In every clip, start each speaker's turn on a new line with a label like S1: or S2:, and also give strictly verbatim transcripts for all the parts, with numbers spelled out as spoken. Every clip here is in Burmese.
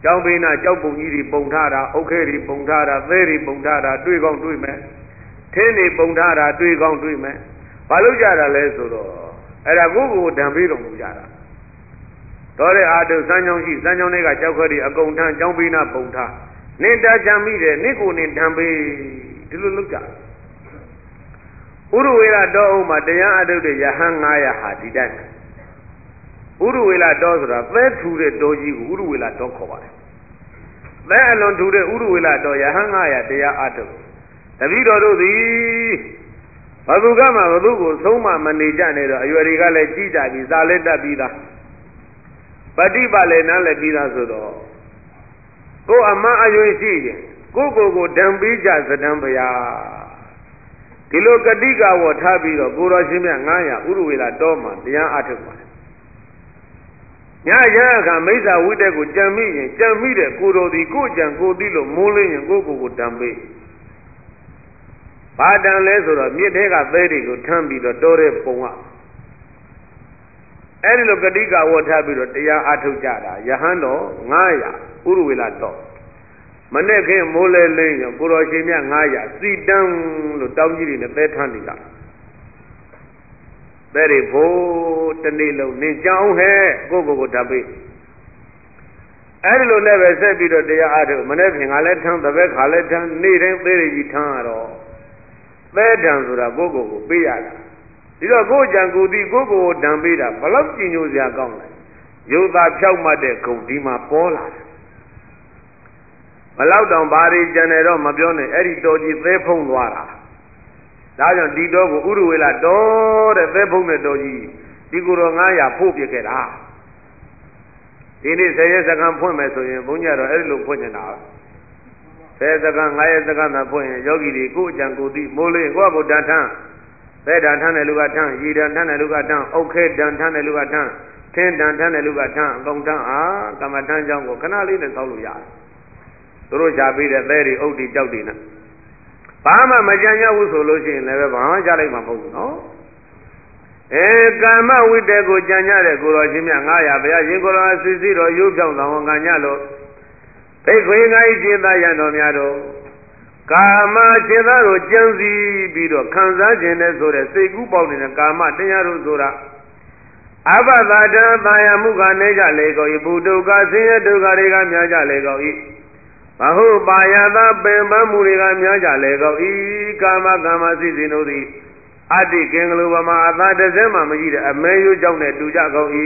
S1: ကျောင်းဘေးနာကျောက်ပုံကြီးတွေပုံထားတာအုတ်ခဲတွေပုံထားတာသဲတွေပုံထားတာတွေ့ကောင်းတွေ့မယ်ထင်းတွေပုံထားတာတွေ့ကောင်းတွေ့မယ်ဘာလို့ကြတာလဲဆိုတော့အဲ့ဒါကိုကိုယ်ကိုဓာန်ပေးတော်မူကြတာတော်တဲ့အာတုစမ်းချောင်းရှိစမ်းချောင်းတွေကကြောက်ခွဲတွေအကုန်ထမ်းကျောင်းဘေးနာပုံထားနင့်တာချမ်းမိတယ်နင့်ကိုနင့်ဓာန်ပေးဒီလိုလုပ်ကြဥရဝေလတောအုံမှာတရားအထုတ်တဲ့ယဟန်ငါးရာဟာဒီတိုင်းဥရဝေလတောဆိုတာသဲထူတဲ့တောကြီးကိုဥရဝေလတောခေါ်ပါတယ်သဲအလွန်ထူတဲ့ဥရဝေလတောယဟန်ငါးရာတရားအထုတ်တပည့်တော်တို့သည်ဘသူကမှဘသူကိုဆုံးမမနေကြနဲ့တော့အရွယ်တွေကလည်းကြီးကြပြီစာလည်းတက်ပြီးသားပฏิပါလည်းနားလည်းပြီးသားဆိုတော့ကိုယ်အမှန်အရွယ်ရှိရင်ကိုကိုကိုဓာန်ပေးကြသဒ္ဒံဘုရားဒီလိုကတိကဝထားပြီးတော့ကိုတော်ရှင်မြတ်ငါးရာဥရဝေလတောမှာတရားအထုတ်ပါတယ်ညရအခါမိစ္ဆာဝိတ္တကိုကြံမိရင်ကြံမိတဲ့ကိုတော်ဒီကိုကြံကိုသိလို့မိုးလင်းရင်ကိုကိုကိုဓာန်ပေးဘာတန်လဲဆိုတော့မြစ်ထဲကသဲတွေကိုထမ်းပြီးတော့တောတဲ့ပုံကအဲ့ဒီလိုကတိကဝတ်ထားပြီးတော့တရားအားထုတ်ကြတာယဟန်တော်ငါးရာဥရဝေလတော်မနေ့ကမိုးလဲလင်းရောကိုတော်ရှင်မြတ်ငါးရာစီတန်းလို့တောင်းကြီးတွေနဲ့သဲထမ်းနေတာသဲတွေဖို့တနေ့လုံးနေကြောင်းဟဲ့ကိုကိုကိုဓာတ်ပေးအဲ့ဒီလိုလည်းပဲဆက်ပြီးတော့တရားအားထုတ်မနေ့ကငါလည်းထမ်းတပည့်ခါလည်းထမ်းနေ့တိုင်းသဲတွေကြီးထမ်းရတော့သဲတံဆိုတာကိုကိုကိုပေးရတာဒီတော့ကိုကြံကိုဒီကိုကိုကိုဓာန်ပေးတာဘလောက်ကြည်ညိုစရာကောင်းလဲရုပ်သားဖြောက်မှတ်တဲ့ဂုံဒီမှာပေါ်လာတယ်ဘလောက်တောင်ဘာတွေကြံတယ်တော့မပြောနဲ့အဲ့ဒီတော်ကြီးသဲဖုံးသွားတာဒါကြောင့်ဒီတော်ကိုဥရဝေလတော်တဲ့သဲဖုံးတဲ့တော်ကြီးဒီကိုတော်ငါးရာဖို့ပြခဲ့တာဒီနေ့ဆယ်ရက်စကန်ဖွင့်မယ်ဆိုရင်ဘုန်းကြီးကတော့အဲ့ဒီလိုဖွင့်နေတာဆယ်စကန်ငါးရက်စကန်သာဖွင့်ရင်ယောဂီတွေကိုအကြံကိုသိမိုးလေးကိုယ့်ကိုတန်ထမ်းသဲတန်ထမ်းတဲ့လူကထမ်းရေတန်ထမ်းတဲ့လူကထမ်းအုတ်ခဲတန်ထမ်းတဲ့လူကထမ်းထင်းတန်ထမ်းတဲ့လူကထမ်းအကုန်ထမ်းအာကမ္မထမ်းကြောင်းကိုခဏလေးနဲ့ဆောက်လို့ရတယ်သူတို့ရှားပြီးတဲ့သဲတွေအုတ်တွေကြောက်တွေနဲ့ဘာမှမကြံရဘူးဆိုလို့ရှိရင်လည်းဘာမှကြားလိုက်မှာမဟုတ်ဘူးနော်အဲကာမဝိတ္တကိုကြံကြတဲ့ကိုတော်ရှင်မြတ်ငါးရာဘုရားရှင်ကိုတော်အစီစီတော်ရုပ်ဖြောင်းတော်ဝန်ကညလို့ဖိတ်ခွေငါးဤခြေသားရတော်များတော်ကာမခြေသားကိုကြံစည်ပြီးတော့ခံစားခြင်းနဲ့ဆိုတဲ့စိတ်ကူးပေါက်နေတဲ့ကာမတရားတို့ဆိုတာအဘသာတံသာယမှုကနေကြလေကောဤဘုဒ္ဓကဆင်းရဲဒုက္ခတွေကများကြလေကောဤမဟုတ်ပါယသာပင်ပန်းမှုတွေကများကြလေကောဤကာမကာမစိစိတို့သည်အတ္တိကင်္ဂလူပမာအသာတစ်စဲမှမရှိတဲ့အမဲယိုးကြောင့်နဲ့တူကြကောဤ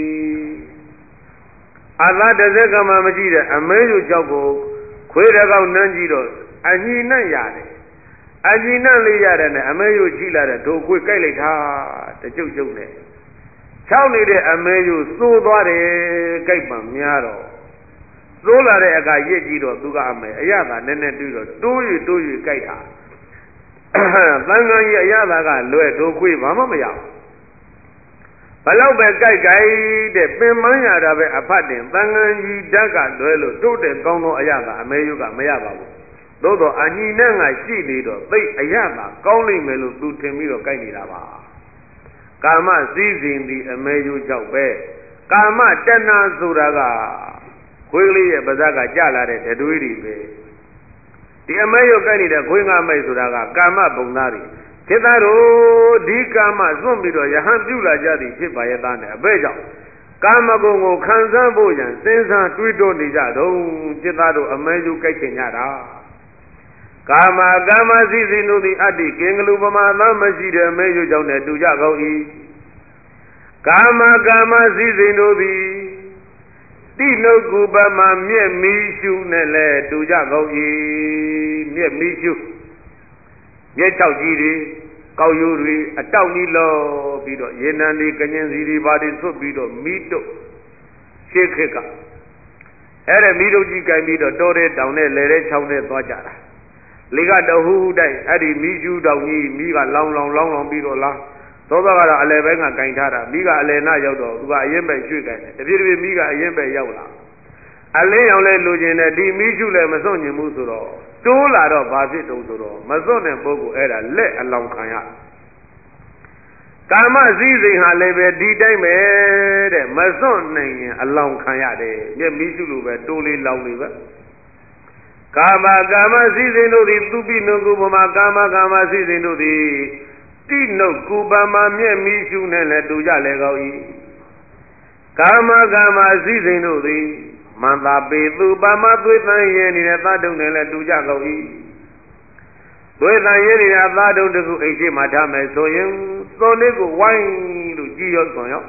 S1: အသာတစ်စဲကမှမရှိတဲ့အမဲယိုးကြောင့်ကိုခွေးတကောက်နှမ်းကြည့်တော့အညီနဲ့ရတယ်အညီနဲ့လေးရတယ်နဲ့အမဲယိုးကြည့်လာတဲ့ဒိုခွေးကြိုက်လိုက်တာတကျုပ်ကျုပ်နဲ့ချောက်နေတဲ့အမဲယိုးသိုးသွားတယ်ကြိုက်မှများတော့သိုးလာတဲ့အခါရစ်ကြည့်တော့သူကအမဲအရသာနည်းနည်းတွေ့တော့တိုး၍တိုး၍ကြိုက်တာသံဃာကြီးအရသာကလွဲဒိုခွေးဘာမှမရဘူးဘလောက်ပဲကြိုက်ကြိုက်တဲ့ပင်မရတာပဲအဖတ်တင်သံဃာကြီးဓာတ်ကလွဲလို့တိုးတဲ့ကောင်းသောအရသာအမဲယုကမရပါဘူးသို့တော့အညီနဲ့ငါရှိနေတော့သိအရသာကောင်းလိမ့်မယ်လို့သူထင်ပြီးတော့ကြိုက်နေတာပါကာမစည်းစိမ်ဒီအမဲယုကြောင့်ပဲကာမတဏှာဆိုတာကခွေးကလေးရဲ့ပါးစပ်ကကြလာတဲ့ဓတွေးတွေပဲဒီအမဲယုကြိုက်နေတဲ့ခွေးငါမိတ်ဆိုတာကကာမပုံသားတွေจิตသားတို့ဒီကာမစွန့်ပြီးတော့ယဟန်ပြုလာကြသည်ဖြစ်ပါရဲ့သားနဲ့အဘဲကြောင့်ကာမဂုဏ်ကိုခံစားဖို့ရန်စဉ်းစားတွေးတောနေကြတော့จิตသားတို့အမဲယုကြိုက်ချင်ကြတာကာမကာမစိစိနုသည်အတ္တိကင်္ဂလူပမာသားမရှိတဲ့အမဲယုကြောင့်နဲ့တူကြကောင်း၏ကာမကာမစိစိနုသည်တိလုတ်ကူပမာမြက်မီးရှုနဲ့လဲတူကြကောင်း၏မြက်မီးရှုမြက်ချောက်ကြီးတွေကောက်ရိုးတွေအတောက်ကြီးလောပြီးတော့ရေနံတွေကညင်စီတွေပါတွေဆွတ်ပြီးတော့မီးတုတ်ရှေ့ခက်ကအဲ့ဒါမီးတုတ်ကြီးကင်ပြီးတော့တောတဲ့တောင်နဲ့လဲတဲ့ချောင်းနဲ့သွားကြတာလေကတဟူးတိုက်အဲ့ဒီမီးရှူတောင်ကြီးမီးကလောင်လောင်လောင်လောင်ပြီးတော့လားသောသောကတော့အလဲဘဲကကင်ထားတာမီးကအလဲနာရောက်တော့သူကအရင်ပဲရွှေ့ကင်တယ်တပြေးတပြေးမီးကအရင်ပဲရောက်လာအလင်းရောက်လဲလူကျင်တဲ့ဒီမီးရှူလဲမစွန့်ညင်ဘူးဆိုတော့တိုးလာတော့ဘာဖြစ်တုံးဆိုတော့မစွန့်တဲ့ပုဂ္ဂိုလ်အဲ့ဒါလက်အလောင်ခံရကာမစည်းစိမ်ဟာလည်းပဲဒီတိုင်းပဲတဲ့မစွန့်နိုင်ရင်အလောင်းခံရတယ်မျက်မီးစုလိုပဲတိုးလေးလောင်းလေးပဲကာမကာမစည်းစိမ်တို့သည်သူပိနုကုပမာကာမကာမစည်းစိမ်တို့သည်တိနုကုပမာမျက်မီးစုနဲ့လည်းတူကြလေကောင်း၏ကာမကာမစည်းစိမ်တို့သည်မန္တာပေသူပမသွေးတန်ရဲနေတဲ့သတ္တုနဲ့လည်းတူကြကောင်း၏သွေးတန်ရဲနေတဲ့သတ္တုတခုအိတ်ရှိမှထားမယ်ဆိုရင်သွန်လေးကိုဝိုင်းလို့ကြည်ရောသွန်ရော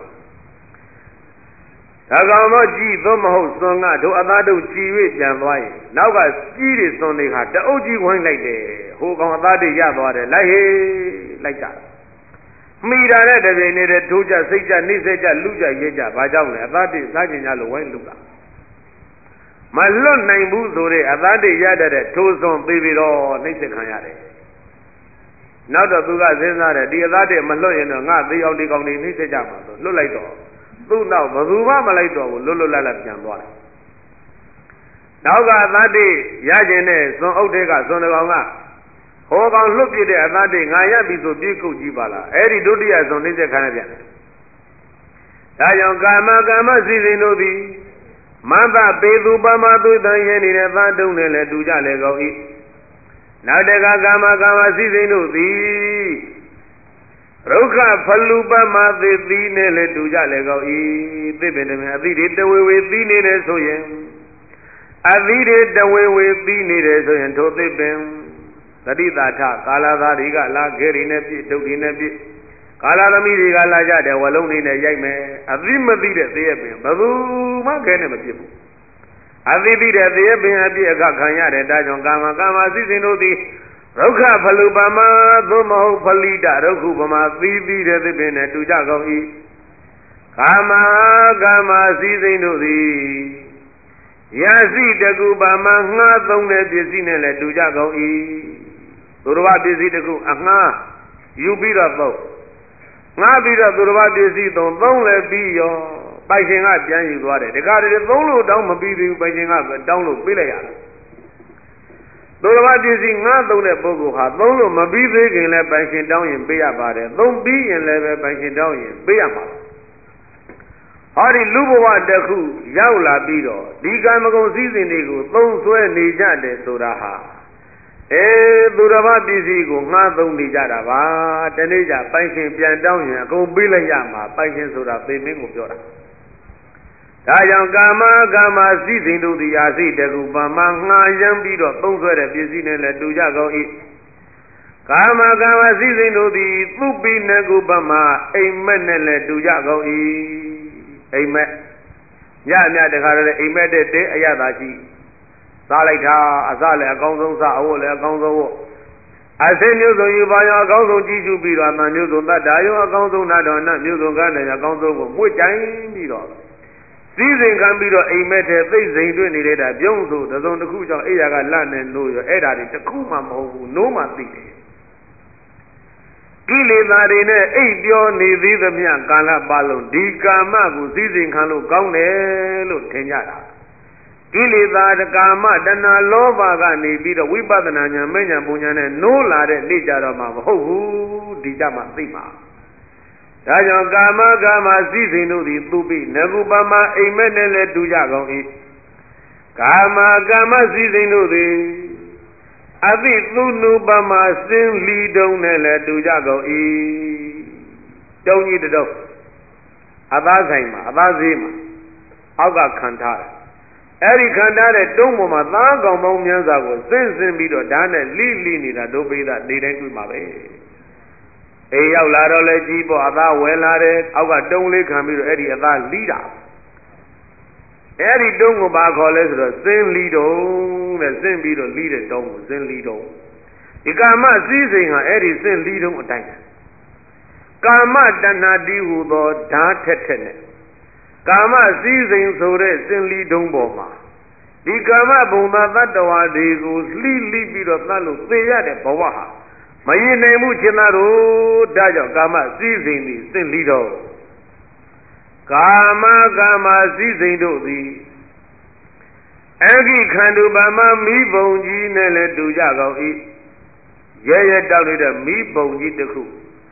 S1: ဒါကောင်တော့ကြည်သွန်မဟုတ်သွန်ကတို့အသားတို့ကြည်၍ပြန်သွားရင်နောက်ကကြီးတွေသွန်တွေဟာတအုပ်ကြီးဝိုင်းလိုက်တယ်ဟိုကောင်အသားတွေရသွားတယ်လိုက်ဟေးလိုက်ကြမိတာတဲ့တပြိုင်နေတဲ့ထိုးကြစိတ်ကြနှိမ့်ဆက်ကြလူကြရဲကြဘာကြောင့်လဲအသားတွေစားကျင်ကြလို့ဝိုင်းလူတာမလွတ်နိုင်ဘူးဆိုတဲ့အသားတွေရတတ်တဲ့ထိုးစွန်ပြီးပြီးတော့နှိမ့်ဆက်ခံရတယ်နောက်တော့သူကစဉ်းစားတယ်ဒီအသားတွေမလွတ်ရင်တော့ငါသေးအောင်ဒီကောင်တွေနှိမ့်ဆက်ကြမှာဆိုလွတ်လိုက်တော့သူ့နောက်ဘယ်သူမှမလိုက်တော့ဘူးလွတ်လွတ်လပ်လပ်ပြန်သွားတယ်နောက်ကအသားတွေရကျင်တဲ့စွန်အုပ်တွေကစွန်တကောင်ကဟောကောင်လွတ်ပြတဲ့အသားတွေငါရပြီဆိုပြေးကုတ်ကြည့်ပါလားအဲ့ဒီဒုတိယစွန်နှိမ့်ဆက်ခံရပြန်တယ်ဒါကြောင့်ကာမကာမစည်းစိမ်တို့သည်မန္တပေသူပမသွေးတန်ရဲနေတဲ့သတ္တုနဲ့လည်းတူကြလေကောင်း၏နောက်တကကာမကာမစည်းစိမ်တို့သည်ရုက္ခဖလူပမသေသီနဲ့လည်းတူကြလေကောင်း၏သိပင်တည်းအသီတွေတဝေဝေသီးနေတယ်ဆိုရင်အသီတွေတဝေဝေသီးနေတယ်ဆိုရင်ထိုသိပင်တတိတာထကာလသားတွေကလာခဲရီနဲ့ပြည့်ဒုတ်ရီနဲ့ပြည့်ကာလသမီးတွေကလာကြတယ်ဝလုံးလေးနဲ့ရိုက်မယ်အသီမသိတဲ့သေရပင်ဘယ်သူမှခဲနဲ့မပြည့်ဘူးအသီသိတဲ့သေရပင်အပြည့်အခခံရတဲ့ဒါကြောင့်ကာမကာမစည်းစိမ်တို့သည်ရုက္ခဖလူပမသို့မဟုတ်ဖလိတရုက္ခုပမသီးသီးတဲ့သစ်ပင်နဲ့တူကြကောင်း၏ကာမကာမစည်းစိမ်တို့သည်ယာစီတကူပမငှားသုံးတဲ့ပစ္စည်းနဲ့လည်းတူကြကောင်း၏သူတော်ဘာပစ္စည်းတကူအငှားယူပြီးတော့သုံးငှားပြီးတော့သူတော်ဘာပစ္စည်းသုံးသုံးလည်းပြီးရောပိုင်ရှင်ကပြန်ယူသွားတယ်တခါတည်းသုံးလို့တောင်းမပြီးသေးဘူးပိုင်ရှင်ကတောင်းလို့ပေးလိုက်ရတယ်သူတော်ဘာပစ္စည်းငှားသုံးတဲ့ပုဂ္ဂိုလ်ဟာသုံးလို့မပြီးသေးခင်လည်းပိုင်ရှင်တောင်းရင်ပေးရပါတယ်သုံးပြီးရင်လည်းပဲပိုင်ရှင်တောင်းရင်ပေးရမှာဟောဒီလူဘဝတစ်ခုရောက်လာပြီးတော့ဒီကံမကုံစည်းစိမ်တွေကိုသုံးဆွဲနေကြတယ်ဆိုတာဟာအဲသူတော်ဘာပစ္စည်းကိုငှားသုံးနေကြတာပါတနေ့ကျပိုင်ရှင်ပြန်တောင်းရင်အကုန်ပေးလိုက်ရမှာပိုင်ရှင်ဆိုတာသေမင်းကိုပြောတာဒါကြောင့်ကာမကာမစည်းစိမ်တို့သည်အာစိတကူပမငှားရမ်းပြီးတော့သုံးဆွဲတဲ့ပစ္စည်းနဲ့လည်းတူကြကောင်း၏ကာမကာမစည်းစိမ်တို့သည်သူပိနကုပမအိမ်မက်နဲ့လည်းတူကြကောင်း၏အိမ်မက်ညညတခါတည်းအိမ်မက်တဲ့တဲ့အရသာရှိစားလိုက်တာအစလည်းအကောင်းဆုံးစားအဝတ်လည်းအကောင်းဆုံးဝတ်အစင်းမျိုးစုံယူပါရောအကောင်းဆုံးကြည့်ရှုပြီးတော့အမှန်မျိုးစုံတတ်တာရောအကောင်းဆုံးနာတော်နတ်မျိုးစုံကလည်းအကောင်းဆုံးကိုမွေ့ကြိုင်ပြီးတော့စည်းစိမ်ခံပြီးတော့အိမ်မက်တဲ့သိစိမ်တွေ့နေတဲ့တာပြုံးဆိုတစုံတစ်ခုကြောင့်အိယာကလန့်နေလို့ရောအဲ့ဒါတွေတစ်ခုမှမဟုတ်ဘူးနိုးမှသိတယ်ကိလေသာတွေနဲ့အိပ်ပြောနေသေးသမျှကာလပတ်လုံးဒီကာမကိုစည်းစိမ်ခံလို့ကောင်းတယ်လို့ထင်ကြတာကိလေသာကာမတဏှာလောဘကနေပြီးတော့ဝိပဿနာဉာဏ်မဉ္ဇဉ်ပူဉာဏ်နဲ့နိုးလာတဲ့နေ့ကြတော့မှမဟုတ်ဘူးဒီကြမှသိမှာဒါကြောင့်ကာမကာမစည်းစိမ်တို့သည်သူပိနကုပမအိမ်မက်နဲ့လည်းတူကြကောင်း၏ကာမကာမစည်းစိမ်တို့သည်အသိသူနုပမစင်လီတုံနဲ့လည်းတူကြကောင်း၏တုံကြီးတုံအသားဆိုင်မှာအသားဈေးမှာအောက်ကခံထားတယ်အဲ့ဒီခံထားတဲ့တုံးပေါ်မှာသားကောင်ပေါင်းများစွာကိုစင်စင်ပြီးတော့ဓာတ်နဲ့လိလိနေတာဒုပိသနေတိုင်းတွေ့မှာပဲအေးရောက်လာတော့လဲကြီးပေါ့အသားဝယ်လာတယ်အောက်ကတုံးလေးခံပြီးတော့အဲ့ဒီအသားလီးတာအဲ့ဒီတုံးကိုဘာခေါ်လဲဆိုတော့စင်လီတုံးတဲ့စင်ပြီးတော့လီးတဲ့တုံးကိုစင်လီတုံးဒီကာမစည်းစိမ်ဟာအဲ့ဒီစင်လီတုံးအတိုင်းကာမတဏှာတည်ဟူသောဓာတ်ထက်ထက်နဲ့ကာမစည်းစိမ်ဆိုတဲ့စင်လီတုံးပေါ်မှာဒီကာမဘုံသာတတ္တဝါတွေကိုလှိလိပြီးတော့သတ်လို့သေရတဲ့ဘဝဟာမရင်နိုင်မှုချင်းသားတို့ဒါကြောင့်ကာမစည်းစိမ်သည်စင်လီတော်ကာမကာမစည်းစိမ်တို့သည်အဂိခန္ဓုပမမိဘုံကြီးနဲ့လည်းတူကြကောင်း၏ရဲရဲတောက်နေတဲ့မိဘုံကြီးတစ်ခုဝ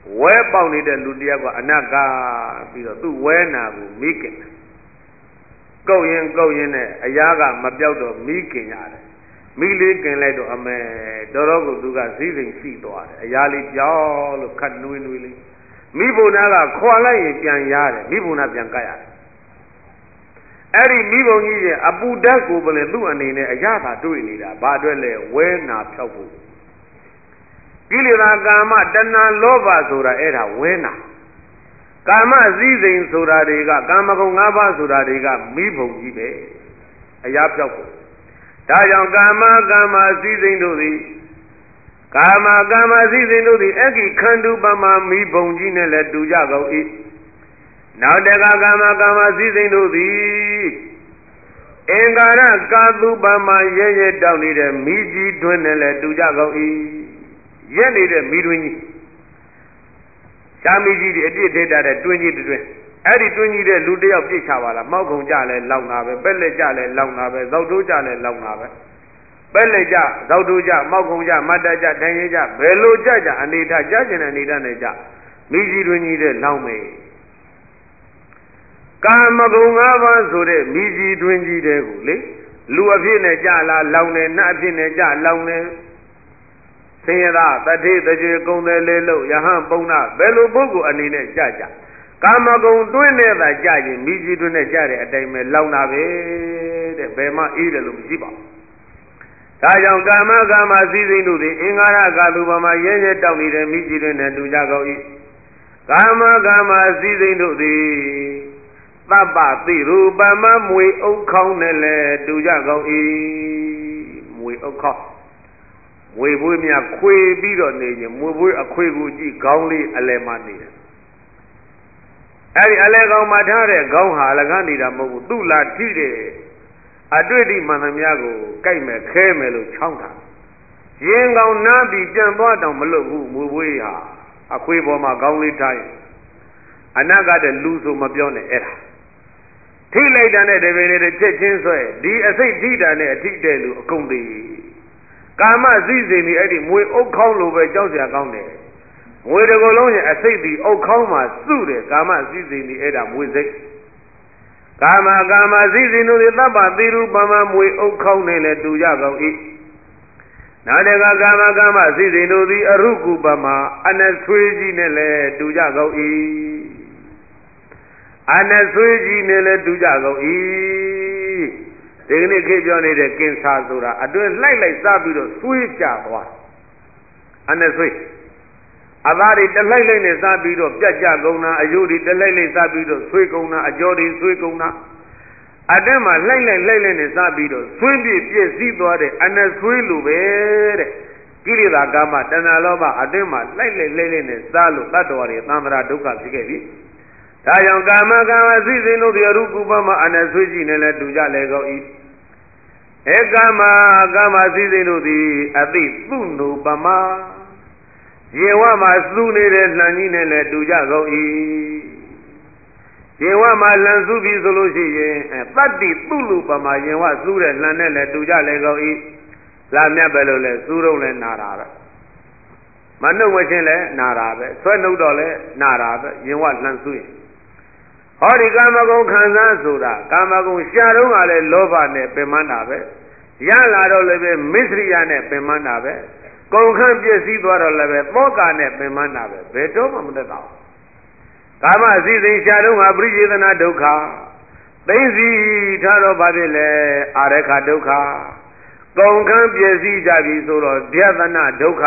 S1: ဝဲပေါက်နေတဲ့လူတယောက်ကအနက်ကပြီးတော့သူ့ဝဲနာကိုမိခင်ကုတ်ရင်ကုတ်ရင်နဲ့အရာကမပြောက်တော့မိခင်ရတယ်မိလေးกินလိုက်တော့အမေတော်တော်ကိုသူကစည်းစိမ်ရှိသွားတယ်အရာလေးကြောက်လို့ခတ်နွေးနွေးလေးမိဘုနာကခွာလိုက်ရင်ပြန်ရတယ်မိဘုနာပြန်ကတ်ရတယ်အဲ့ဒီမိဘုံကြီးရဲ့အပူဓာတ်ကိုပဲလေသူ့အနေနဲ့အရာသာတွေ့နေတာဘာအတွက်လဲဝဲနာဖြောက်ဖို့ကိလေသာကာမတဏှာလောဘဆိုတာအဲ့ဒါဝဲနာကာမစည်းစိမ်ဆိုတာတွေကကာမဂုဏ်၅ပါးဆိုတာတွေကမိဘုံကြီးပဲအရာဖြောက်ဖို့ဒါကြောင့်ကာမကာမစည်းစိမ်တို့သည်ကာမကာမစည်းစိမ်တို့သည်အကိခန္တုပမမိဘုံကြီးနဲ့လည်းတူကြကုန်၏နောက်တကကာမကာမစည်းစိမ်တို့သည်အင်္ဂါရကာတုပမရဲရဲတောက်နေတဲ့မိကြီးတွင်နဲ့လည်းတူကြကုန်၏ရက်နေတဲ့မိတွင်ကြီးရှားမိကြီးတွေအပြစ်ထိတာတဲ့တွင်ကြီးတွင်အဲ့ဒီတွင်ကြီးတဲ့လူတယောက်ပြစ်ချပါလားမောက်ခုံကြလဲလောင်တာပဲပက်လက်ကြလဲလောင်တာပဲဇောက်တိုးကြလဲလောင်တာပဲပက်လက်ကြဇောက်တိုးကြမောက်ခုံကြမတ်တကြတိုင်ရင်ကြဘယ်လိုကြကြအနေထားကြကျင်တဲ့အနေထားနဲ့ကြမိကြီးတွင်ကြီးတဲ့လောင်မေကာမဂုဏ်၅ပါးဆိုတဲ့မိကြီးတွင်ကြီးတဲ့ကိုလေလူအဖြစ်နဲ့ကြလားလောင်တယ်နတ်အဖြစ်နဲ့ကြလောင်တယ်ဆင်းရဲသားတတိတကျေကုံတယ်လေလို့ယဟန်ပုံနာဘယ်လိုပုဂ္ဂိုလ်အနေနဲ့ကြကြကာမဂုဏ်တွင်းနဲ့သာကြရင်မိကြီးတွင်းနဲ့ကြတဲ့အတိုင်းပဲလောင်တာပဲတဲ့ဘယ်မှအေးတယ်လို့မရှိပါဘူးဒါကြောင့်ကာမကာမစည်းစိမ်တို့သည်အင်္ဂါရကာလူပမာရဲရဲတောက်နေတဲ့မိကြီးတွင်းနဲ့တူကြကုန်၏ကာမကာမစည်းစိမ်တို့သည်သဗ္ဗတိရူပမမွေဥခေါင်းနဲ့လည်းတူကြကုန်၏မွေဥခေါင်းမွေပွေးများခွေပြီးတော့နေရင်မွေပွေးအခွေကိုကြည့်ခေါင်းလေးအလယ်မှာနေတယ်အဲ့ဒီအလဲကောင်မှာထားတဲ့ခေါင်းဟာလကနေတာမဟုတ်ဘူးသူ့လာထိတယ်အတွေ့အထိမှန်သမျှကိုကြိုက်မယ်ခဲမယ်လို့ချောင်းတာရင်ကောင်နားပြီးပြန်သွားတောင်မလွတ်ဘူးမွေပွေးဟာအခွေပေါ်မှာခေါင်းလေးထားရင်အနာကတဲ့လူဆိုမပြောနဲ့အဲ့ဒါထိလိုက်တာနဲ့တပင်လေးချက်ချင်းဆွဲဒီအစိတ်ထိတာနဲ့အထိတဲ့လူအကုန်သေးကာမစည်းစိမ်ဒီအဲ့ဒီမွေအုပ်ခေါင်းလိုပဲကြောက်စရာကောင်းတယ်မွေတကူလုံးရဲ့အစိတ်ဒီအုပ်ခေါင်းမှာစုတယ်ကာမစည်းစိမ်ဒီအဲ့ဒါမွေစိတ်ကာမကာမစည်းစိမ်တို့သဗ္ဗတိရူပမမွေအုပ်ခေါင်းနဲ့လည်းတူကြကောင်း၏နောက်တကကာမကာမစည်းစိမ်တို့သည်အရုကုပမအနဆွေးကြီးနဲ့လည်းတူကြကောင်း၏အနဆွေးကြီးနဲ့လည်းတူကြကောင်း၏ဒီကနေ့ခေတ်ပြောနေတဲ့ကင်ဆာဆိုတာအတွင်းလိုက်လိုက်စားပြီးတော့ဆွေးကြသွားအနဆွေးအသားတွေတလိုက်လိုက်နဲ့စားပြီးတော့ပြတ်ကြကုန်တာအယုတွေတလိုက်လိုက်စားပြီးတော့ဆွေးကုန်တာအကြောတွေဆွေးကုန်တာအတွင်းမှာလိုက်လိုက်လိုက်လိုက်နဲ့စားပြီးတော့ဆွေးပြည့်ပြည့်စည်းသွားတဲ့အနဆွေးလိုပဲတဲ့ကိလေသာကာမတဏှာလောဘအတွင်းမှာလိုက်လိုက်လိုက်လိုက်နဲ့စားလို့တတ္တဝါတွေသံဃာဒုက္ခဖြစ်ခဲ့ပြီဒါကြောင့်ကာမကာမစည်းစိမ်တို့ရရုကုပမအနဆွေးကြည့်နဲ့လည်းတူကြလေကုန်၏ဧကမကာမစည်းစိမ်တို့သည်အသိသူ့နုပမယေဝမှာစုနေတဲ့လှန်ကြီးနဲ့လည်းတူကြကုန်၏ယေဝမှာလှန်စုပြီးဆိုလို့ရှိရင်တတ္တိသူ့လူပမယေဝစုတဲ့လှန်နဲ့လည်းတူကြလေကုန်၏လာမြတ်ပဲလို့လဲစူးတော့လဲနာတာပဲမနှုတ်မချင်းလဲနာတာပဲဆွဲနှုတ်တော့လဲနာတာပဲယေဝလှန်စုရင်ဟောဒီကာမဂုဏ်ခံစားဆိုတာကာမဂုဏ်ရှားတော့ကလည်းလောဘနဲ့ပင်မတာပဲရလာတော့လည်းပဲမစ္စရိယနဲ့ပင်မတာပဲကုန်ခန့်ပြည့်စည်သွားတော့လည်းပဲသောကနဲ့ပင်မတာပဲဘယ်တော့မှမတတ်တော့ကာမစည်းစိမ်ရှားတော့ကပရိယေသနာဒုက္ခသိသိထားတော့ဘာဖြစ်လဲအာရခဒုက္ခကုန်ခန့်ပြည့်စည်ကြပြီဆိုတော့ဒယသနာဒုက္ခ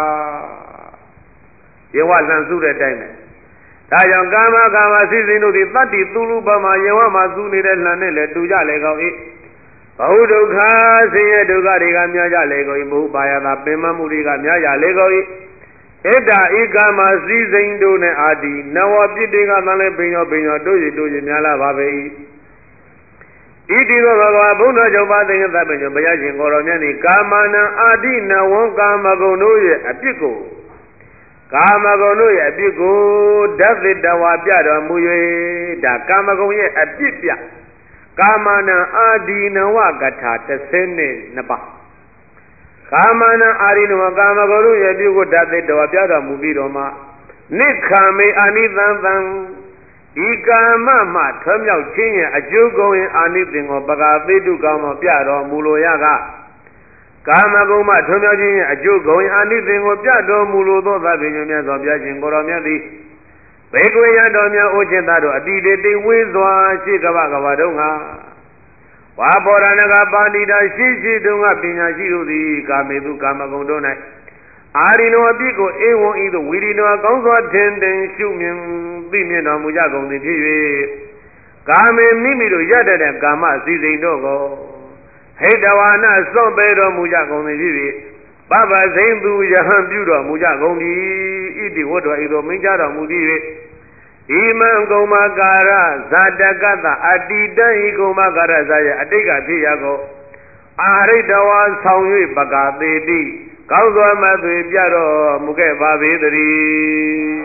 S1: ယေဝလန်စုတဲ့အတိုင်းပဲဒါကြောင့်ကာမကာမစည်းစိမ်တို့သည်တတ္တိသူလူပမာယေဝမှာစုနေတဲ့လှန်နဲ့လည်းတူကြလေကောင်း၏ဘဟုဒုက္ခဆင်းရဲဒုက္ခတွေကများကြလေကောင်း၏ဘဟုပါယတာပင်မမှုတွေကများကြလေကောင်း၏ဧတာဧကာမစည်းစိမ်တို့နဲ့အာတိနဝပြစ်တွေကသံလဲပင်ရောပင်ရောတို့ရတို့ရများလာပါပဲ၏ဣတိသောဘဂဝါဘုန်းတော်ချုပ်ပါသင်္ကသဗ္ဗညဘုရားရှင်ကိုယ်တော်မြတ်၏ကာမနံအာတိနဝံကာမဂုဏ်တို့ရဲ့အပြစ်ကိုကာမဂုဏ်တို့ရဲ့အပြစ်ကိုဓာတ်တဝါပြတော်မူ၍ဒါကာမဂုဏ်ရဲ့အပြစ်ပြကာမနံအာဒီနဝကထာတစ်ဆယ်နှစ်ပါးကာမနံအာဒီနဝကာမဂုဏ်တို့ရဲ့အပြစ်ကိုဓာတ်တဝါပြတော်မူပြီးတော့မှနိခာမေအာနိသံသံဤကာမမှထွံ့မြောက်ခြင်းရဲ့အကျိုးကုန်ရင်အာနိသင်ကိုပကာသေတုကောင်းသောပြတော်မူလိုရကကာမဂုဏ်မှထွံ့မြောက်ခြင်းရဲ့အကျိုးကုန်ရင်အာနိသင်ကိုပြတော်မူလိုသောသဗ္ဗညုမြတ်စွာဘုရားရှင်ကိုယ်တော်မြတ်သည်ဘေကွေရတော်များအိုจิตတော်အတိတေတိဝေးစွာရှိကဗကဗတုံးဟာဝါဘောရဏကပါဏိတာရှိရှိတုံးကပညာရှိတို့သည်ကာမေတုကာမဂုဏ်တို့၌အာရိနောအပြစ်ကိုအေဝံဤသို့ဝီရိနောကောင်းစွာထင်တင်ရှုမြင်သိမြင်တော်မူကြကုန်သည်ဖြစ်၍ကာမေမိမိတို့ရတတ်တဲ့ကာမစည်းစိမ်တို့ကိုဟိတဝါနစွန့်ပေတော်မူကြကုန်သည်ဖြစ်၍ပပစိန်သူယဟန်ပြုတော်မူကြကုန်သည်ဣတိဝတ္တဤသို့မိန့်ကြတော်မူသည်၍ဣမံကုမကာရဇာတကတအတိတံဤကုမကာရဇာယအတိတ်ကဖြစ်ရကုန်အာရိတဝါဆောင်၍ပကာသေးတိကောင်းစွာမသွေပြတော်မူခဲ့ပါပေသတည်း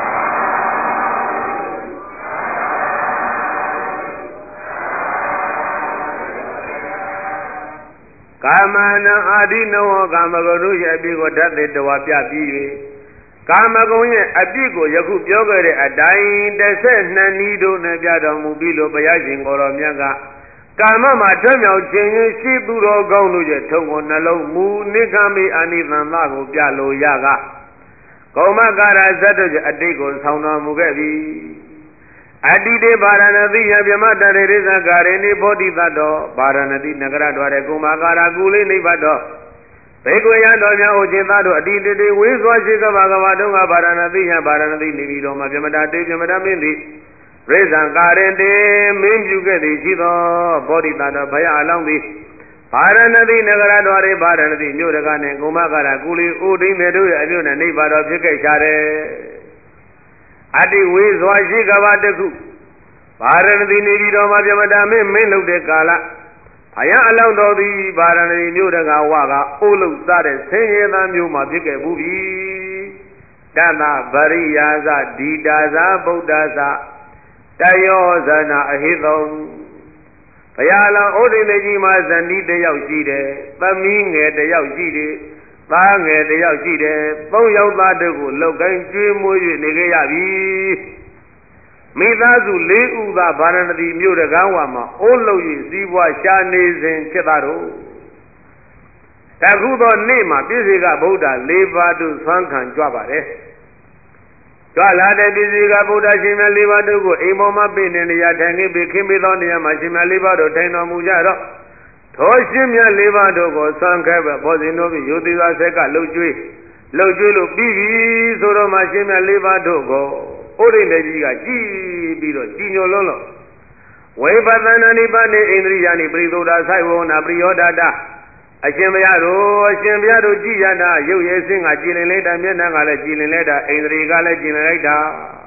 S1: ကာမနံအာဒိနဝကာမဂုဏ်တို့ရဲ့အပြစ်ကိုဓာတ်သေးတော်ပြပြီး၍ကာမဂုဏ်ရဲ့အပြစ်ကိုယခုပြောခဲ့တဲ့အတိုင်းတစ်ဆက်နှစ်နည်းတို့နဲ့ပြတော်မူပြီးလို့ဘုရားရှင်ကိုယ်တော်မြတ်ကကာမမှာထွံ့မြောက်ခြင်းရှိသူတော်ကောင်းတို့ရဲ့ထုံကိုနှလုံးမူနိခမေအာနိသံသကိုပြလိုရကကုမကာရဇတ်တို့ရဲ့အတိတ်ကိုဆောင်းတော်မူခဲ့ပြီအတိတေဗာရဏတိယဗြဟ္မတရေရိသကာရေနိဘောဓိတတောဗာရဏတိနဂရတော်ရဲ့ကုမကာရကုလေးနိဗ္ဗတ်တော်ဘေကွေရတော်များဟိုခြင်းသားတို့အတိတေတေဝေးစွာရှိကဘာကဘာတုံးကဗာရဏတိယဗာရဏတိနေပြီးတော်မှာဗြဟ္မတာတေဗြဟ္မတာမင်းသည်ရိဇံကာရင်တေမင်းပြုခဲ့သည်ရှိသောဘောဓိတတော်ဘုရားအလောင်းသည်ဗာရဏတိနဂရတော်ရေဗာရဏတိမြို့တကားနဲ့ကုမကာရကုလေးအိုဒိမေတို့ရဲ့အမြို့နဲ့နိဗ္ဗာန်တော်ဖြစ်ခဲ့ကြတယ်အတိဝေးစွာရှိကဘာတခုဗာရဏတိနေပြီးတော်မှာဗြဟ္မတာမင်းမင်းလုပ်တဲ့ကာလဘုရားအလောင်းတော်သည်ဗာရဏတိမြို့တကားဝကအိုးလုံးစားတဲ့ဆင်းရဲသားမျိုးမှာဖြစ်ခဲ့ဘူးပြီတသဗရိယာဇဒီတာဇဗုဒ္ဓဇတယောဇနာအဟိသုံဘုရားလောင်းဩဒိမေကြီးမှာဇဏီတယောက်ရှိတယ်သမီးငယ်တယောက်ရှိတယ်သားငယ်တယောက်ရှိတယ်သုံးယောက်သားတို့ကိုလောက်ကိုင်းကျွေးမွေး၍နေခဲ့ရပြီမိသားစုလေးဦးသာဗာရဏသီမြို့တကားဝါမှာအိုးလုံး၍စီးပွားရှာနေစဉ်ဖြစ်သားတို့တခုသောနေ့မှာပြည့်စေကဗုဒ္ဓလေးပါးတို့ဆွမ်းခံကြွပါတယ်ကြွလာတဲ့ပြည့်စေကဗုဒ္ဓရှင်မြတ်လေးပါးတို့ကိုအိမ်ပေါ်မှာပြည့်နေနေရထိုင်နေပြီးခင်ပေးသောနေရာမှာရှင်မြတ်လေးပါးတို့ထိုင်တော်မူကြတော့သောရှင်မြတ်လေးပါးတို့ကိုဆွမ်းခဲပဲဘောဇင်တို့ပြီးယုတိသာဆက်ကလှုပ်ကျွေးလှုပ်ကျွေးလို့ပြီးပြီဆိုတော့မှရှင်မြတ်လေးပါးတို့ကိုဩရိမေကြီးကကြည်ပြီးတော့ကြည်ညိုလုံးလို့ဝိပဿနာနိဗ္ဗာန်ဣန္ဒြိယာနိပရိသုဒ္ဓဆိုင်ဝနာပရိယောဒတာအရှင်ဘုရားတို့အရှင်ဘုရားတို့ကြည်ရတာရုပ်ရည်စင်းကကြည်လင်လိုက်တာမျက်နှာကလည်းကြည်လင်လိုက်တာဣန္ဒြေကလည်းကြည်လင်လိုက်တာ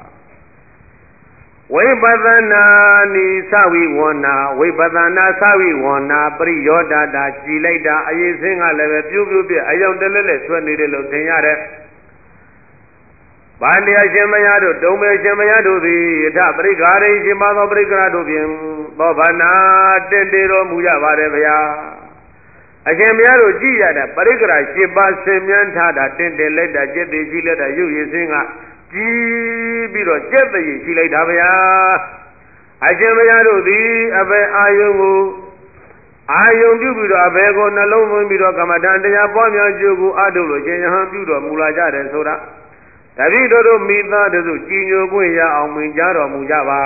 S1: ဝိပဿနာနိသဝိဝနာဝိပဿနာသဝိဝနာပရိယောဒတာကြည်လိုက်တာအရေးစင်းကလည်းပဲပြိုးပြိုးပြအယောင်တလဲလဲဆွဲနေတယ်လို့ထင်ရတယ်ဗာလျာရှင်မယားတို့တုံမေရှင်မယားတို့သည်ယထပရိက္ခာရိရှင်ပါသောပရိက္ခရာတို့ဖြင့်သောဗနာတင့်တေတော်မူကြပါれဗျာအရှင်မယားတို့ကြည်ရတဲ့ပရိက္ခရာရှင်ပါဆင်မြန်းထားတာတင့်တယ်လိုက်တာကျက်သေးရှိလက်တာရုပ်ရည်စင်းကကြည်ပြီးတော့ကျက်သေးရှိလိုက်တာဗျာအရှင်မယားတို့သည်အဘေအာယုံကိုအာယုံပြုပြီးတော့အဘေကိုနှလုံးသွင်းပြီးတော့ကမ္မဋ္ဌာန်းတရားပွားများကြိုးကိုအထုတ်လို့ရှင်ယဟန်ပြုတော်မူလာကြတယ်ဆိုတာတပည့်တော်တို့မိသားတို့ကြည်ညိုခွင့်ရအောင်မြင်ကြတော်မူကြပါ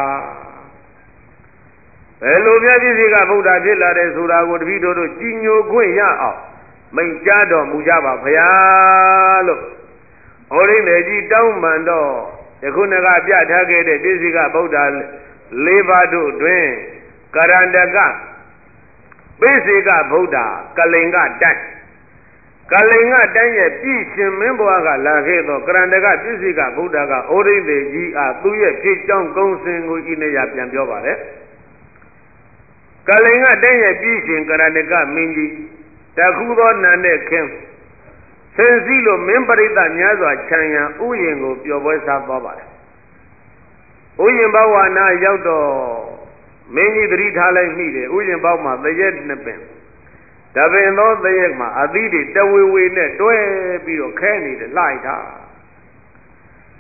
S1: ဘယ်လိုပြည့်ပြည့်ကဗုဒ္ဓဖြစ်လာတဲ့ဆိုတာကိုတပည့်တော်တို့ကြည်ညိုခွင့်ရအောင်မိန့်ကြားတော်မူကြပါဗျာလို့ဩရိမေကြီးတောင်းပန်တော့ယခုနကပြထားခဲ့တဲ့ပြည့်စုံကဗုဒ္ဓလေးပါးတို့တွင်ကရန္တကပိစေကဗုဒ္ဓကလိန်ကတိုက်ကလိန်ကတိုင်းရဲ့ပြည်ရှင်မင်းဘွားကလာခဲ့သောကရန္တကပြည့်စုံကဗုဒ္ဓကဩရိမေကြီးအားသူရဲ့ဖြစ်ကြောင်းကုံစင်ကိုဤနေရာပြန်ပြောပါတယ်ကလိန်ကတိုင်းရဲ့ပြည်ရှင်ကရန္တကမင်းကြီးတခုသောနန္တဲ့ခင်ဆင်စည်းလို့မင်းပရိသတ်များစွာခြံရန်ဥယျင်ကိုပျော်ပွဲစားသွားပါတယ်ဥယျင်ဘဝနာရောက်တော့မင်းကြီးသတိထားလိုက်မိတယ်ဥယျင်ဘောက်မှာသရက်နှစ်ပင်တပင်သောသရက်မှာအသီးတွေတဝေဝေနဲ့တွဲပြီးတော့ခဲနေတယ်လှိုက်တာ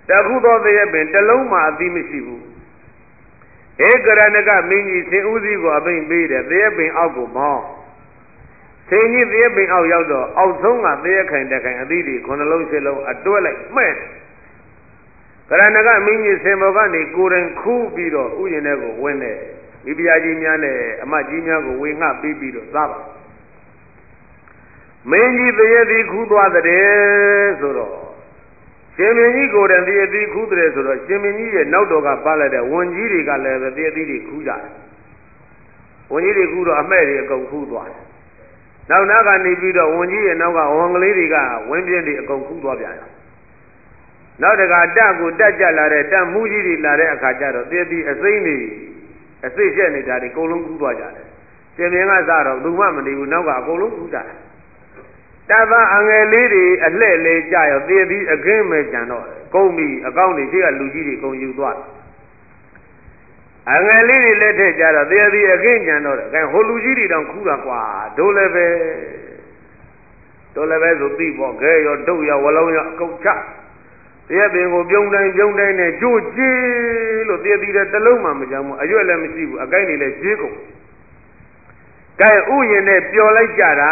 S1: တခုသောတည်းပင်တလုံးမှအသိမရှိဘူးဧကရဏကမင်းကြီးဆင်ဦးစီးကိုအပိန်ပေးတယ်တည်းပင်အောက်ကိုမောင်းဆင်ကြီးတည်းပင်အောက်ရောက်တော့အောက်ဆုံးကတည်းခိုင်တခိုင်အသီးတွေခုနှလုံးရှစ်လုံးအတွဲလိုက်မှဲ့ကရဏကမင်းကြီးဆင်ဘောကနေကိုယ်တိုင်ခူးပြီးတော့ဥယျာဉ်ထဲကိုဝင်တယ်မိဖုရားကြီးများနဲ့အမတ်ကြီးများကိုဝေငှပြီးပြီးတော့စားပါမင်းကြီးတည်းသည်ခူးသွားတဲ့ဆိုတော့ရှင်မင်းကြီးကိုယ်တိုင်တည်းသည်ခူးတဲ့ဆိုတော့ရှင်မင်းကြီးရဲ့နောက်တော်ကပါလိုက်တဲ့ဝန်ကြီးတွေကလည်းတည်းသည်တွေခူးကြတယ်ဝန်ကြီးတွေခူးတော့အမဲ့တွေအကုန်ခူးသွားတယ်နောက်နောက်ကနေပြီးတော့ဝန်ကြီးရဲ့နောက်ကဝန်ကလေးတွေကဝင်းပြင်းတွေအကုန်ခူးသွားပြန်တယ်နောက်တကတက်ကိုတက်ကြလာတဲ့တက်မှုကြီးတွေလာတဲ့အခါကျတော့တည်းသည်အစိမ့်တွေအစိတ်ရှက်နေတာတွေအကုန်လုံးခူးသွားကြတယ်ရှင်မင်းကစားတော့ဘူးမှမနေဘူးနောက်ကအကုန်လုံးခူးကြတယ်တပတ်အငယ်လေးတွေအလှဲ့လေးကြရောတည်သည်အခင်းမဲ့ကြံတော့ကုန်းပြီးအကောင့်တွေရှိကလူကြီးတွေကုန်ယူသွားအငယ်လေးတွေလက်ထက်ကြတော့တည်သည်အခင်းကြံတော့တယ်အဲဟိုလူကြီးတွေတောင်ခူးတာကွာဒိုးလည်းပဲဒိုးလည်းပဲဆိုပြီးပေါ့ခဲရောဒုတ်ရောဝလုံးရောအကုန်ချတည်ပင်ကိုပြုံးတိုင်းပြုံးတိုင်းနဲ့ကြိုးကြည်လို့တည်သည်တဲ့တလုံးမှမကြမ်းဘူးအရွက်လည်းမရှိဘူးအကိုင်းတွေလည်းကြေးကုန်ကဲဥယျာဉ်နဲ့ပျော်လိုက်ကြတာ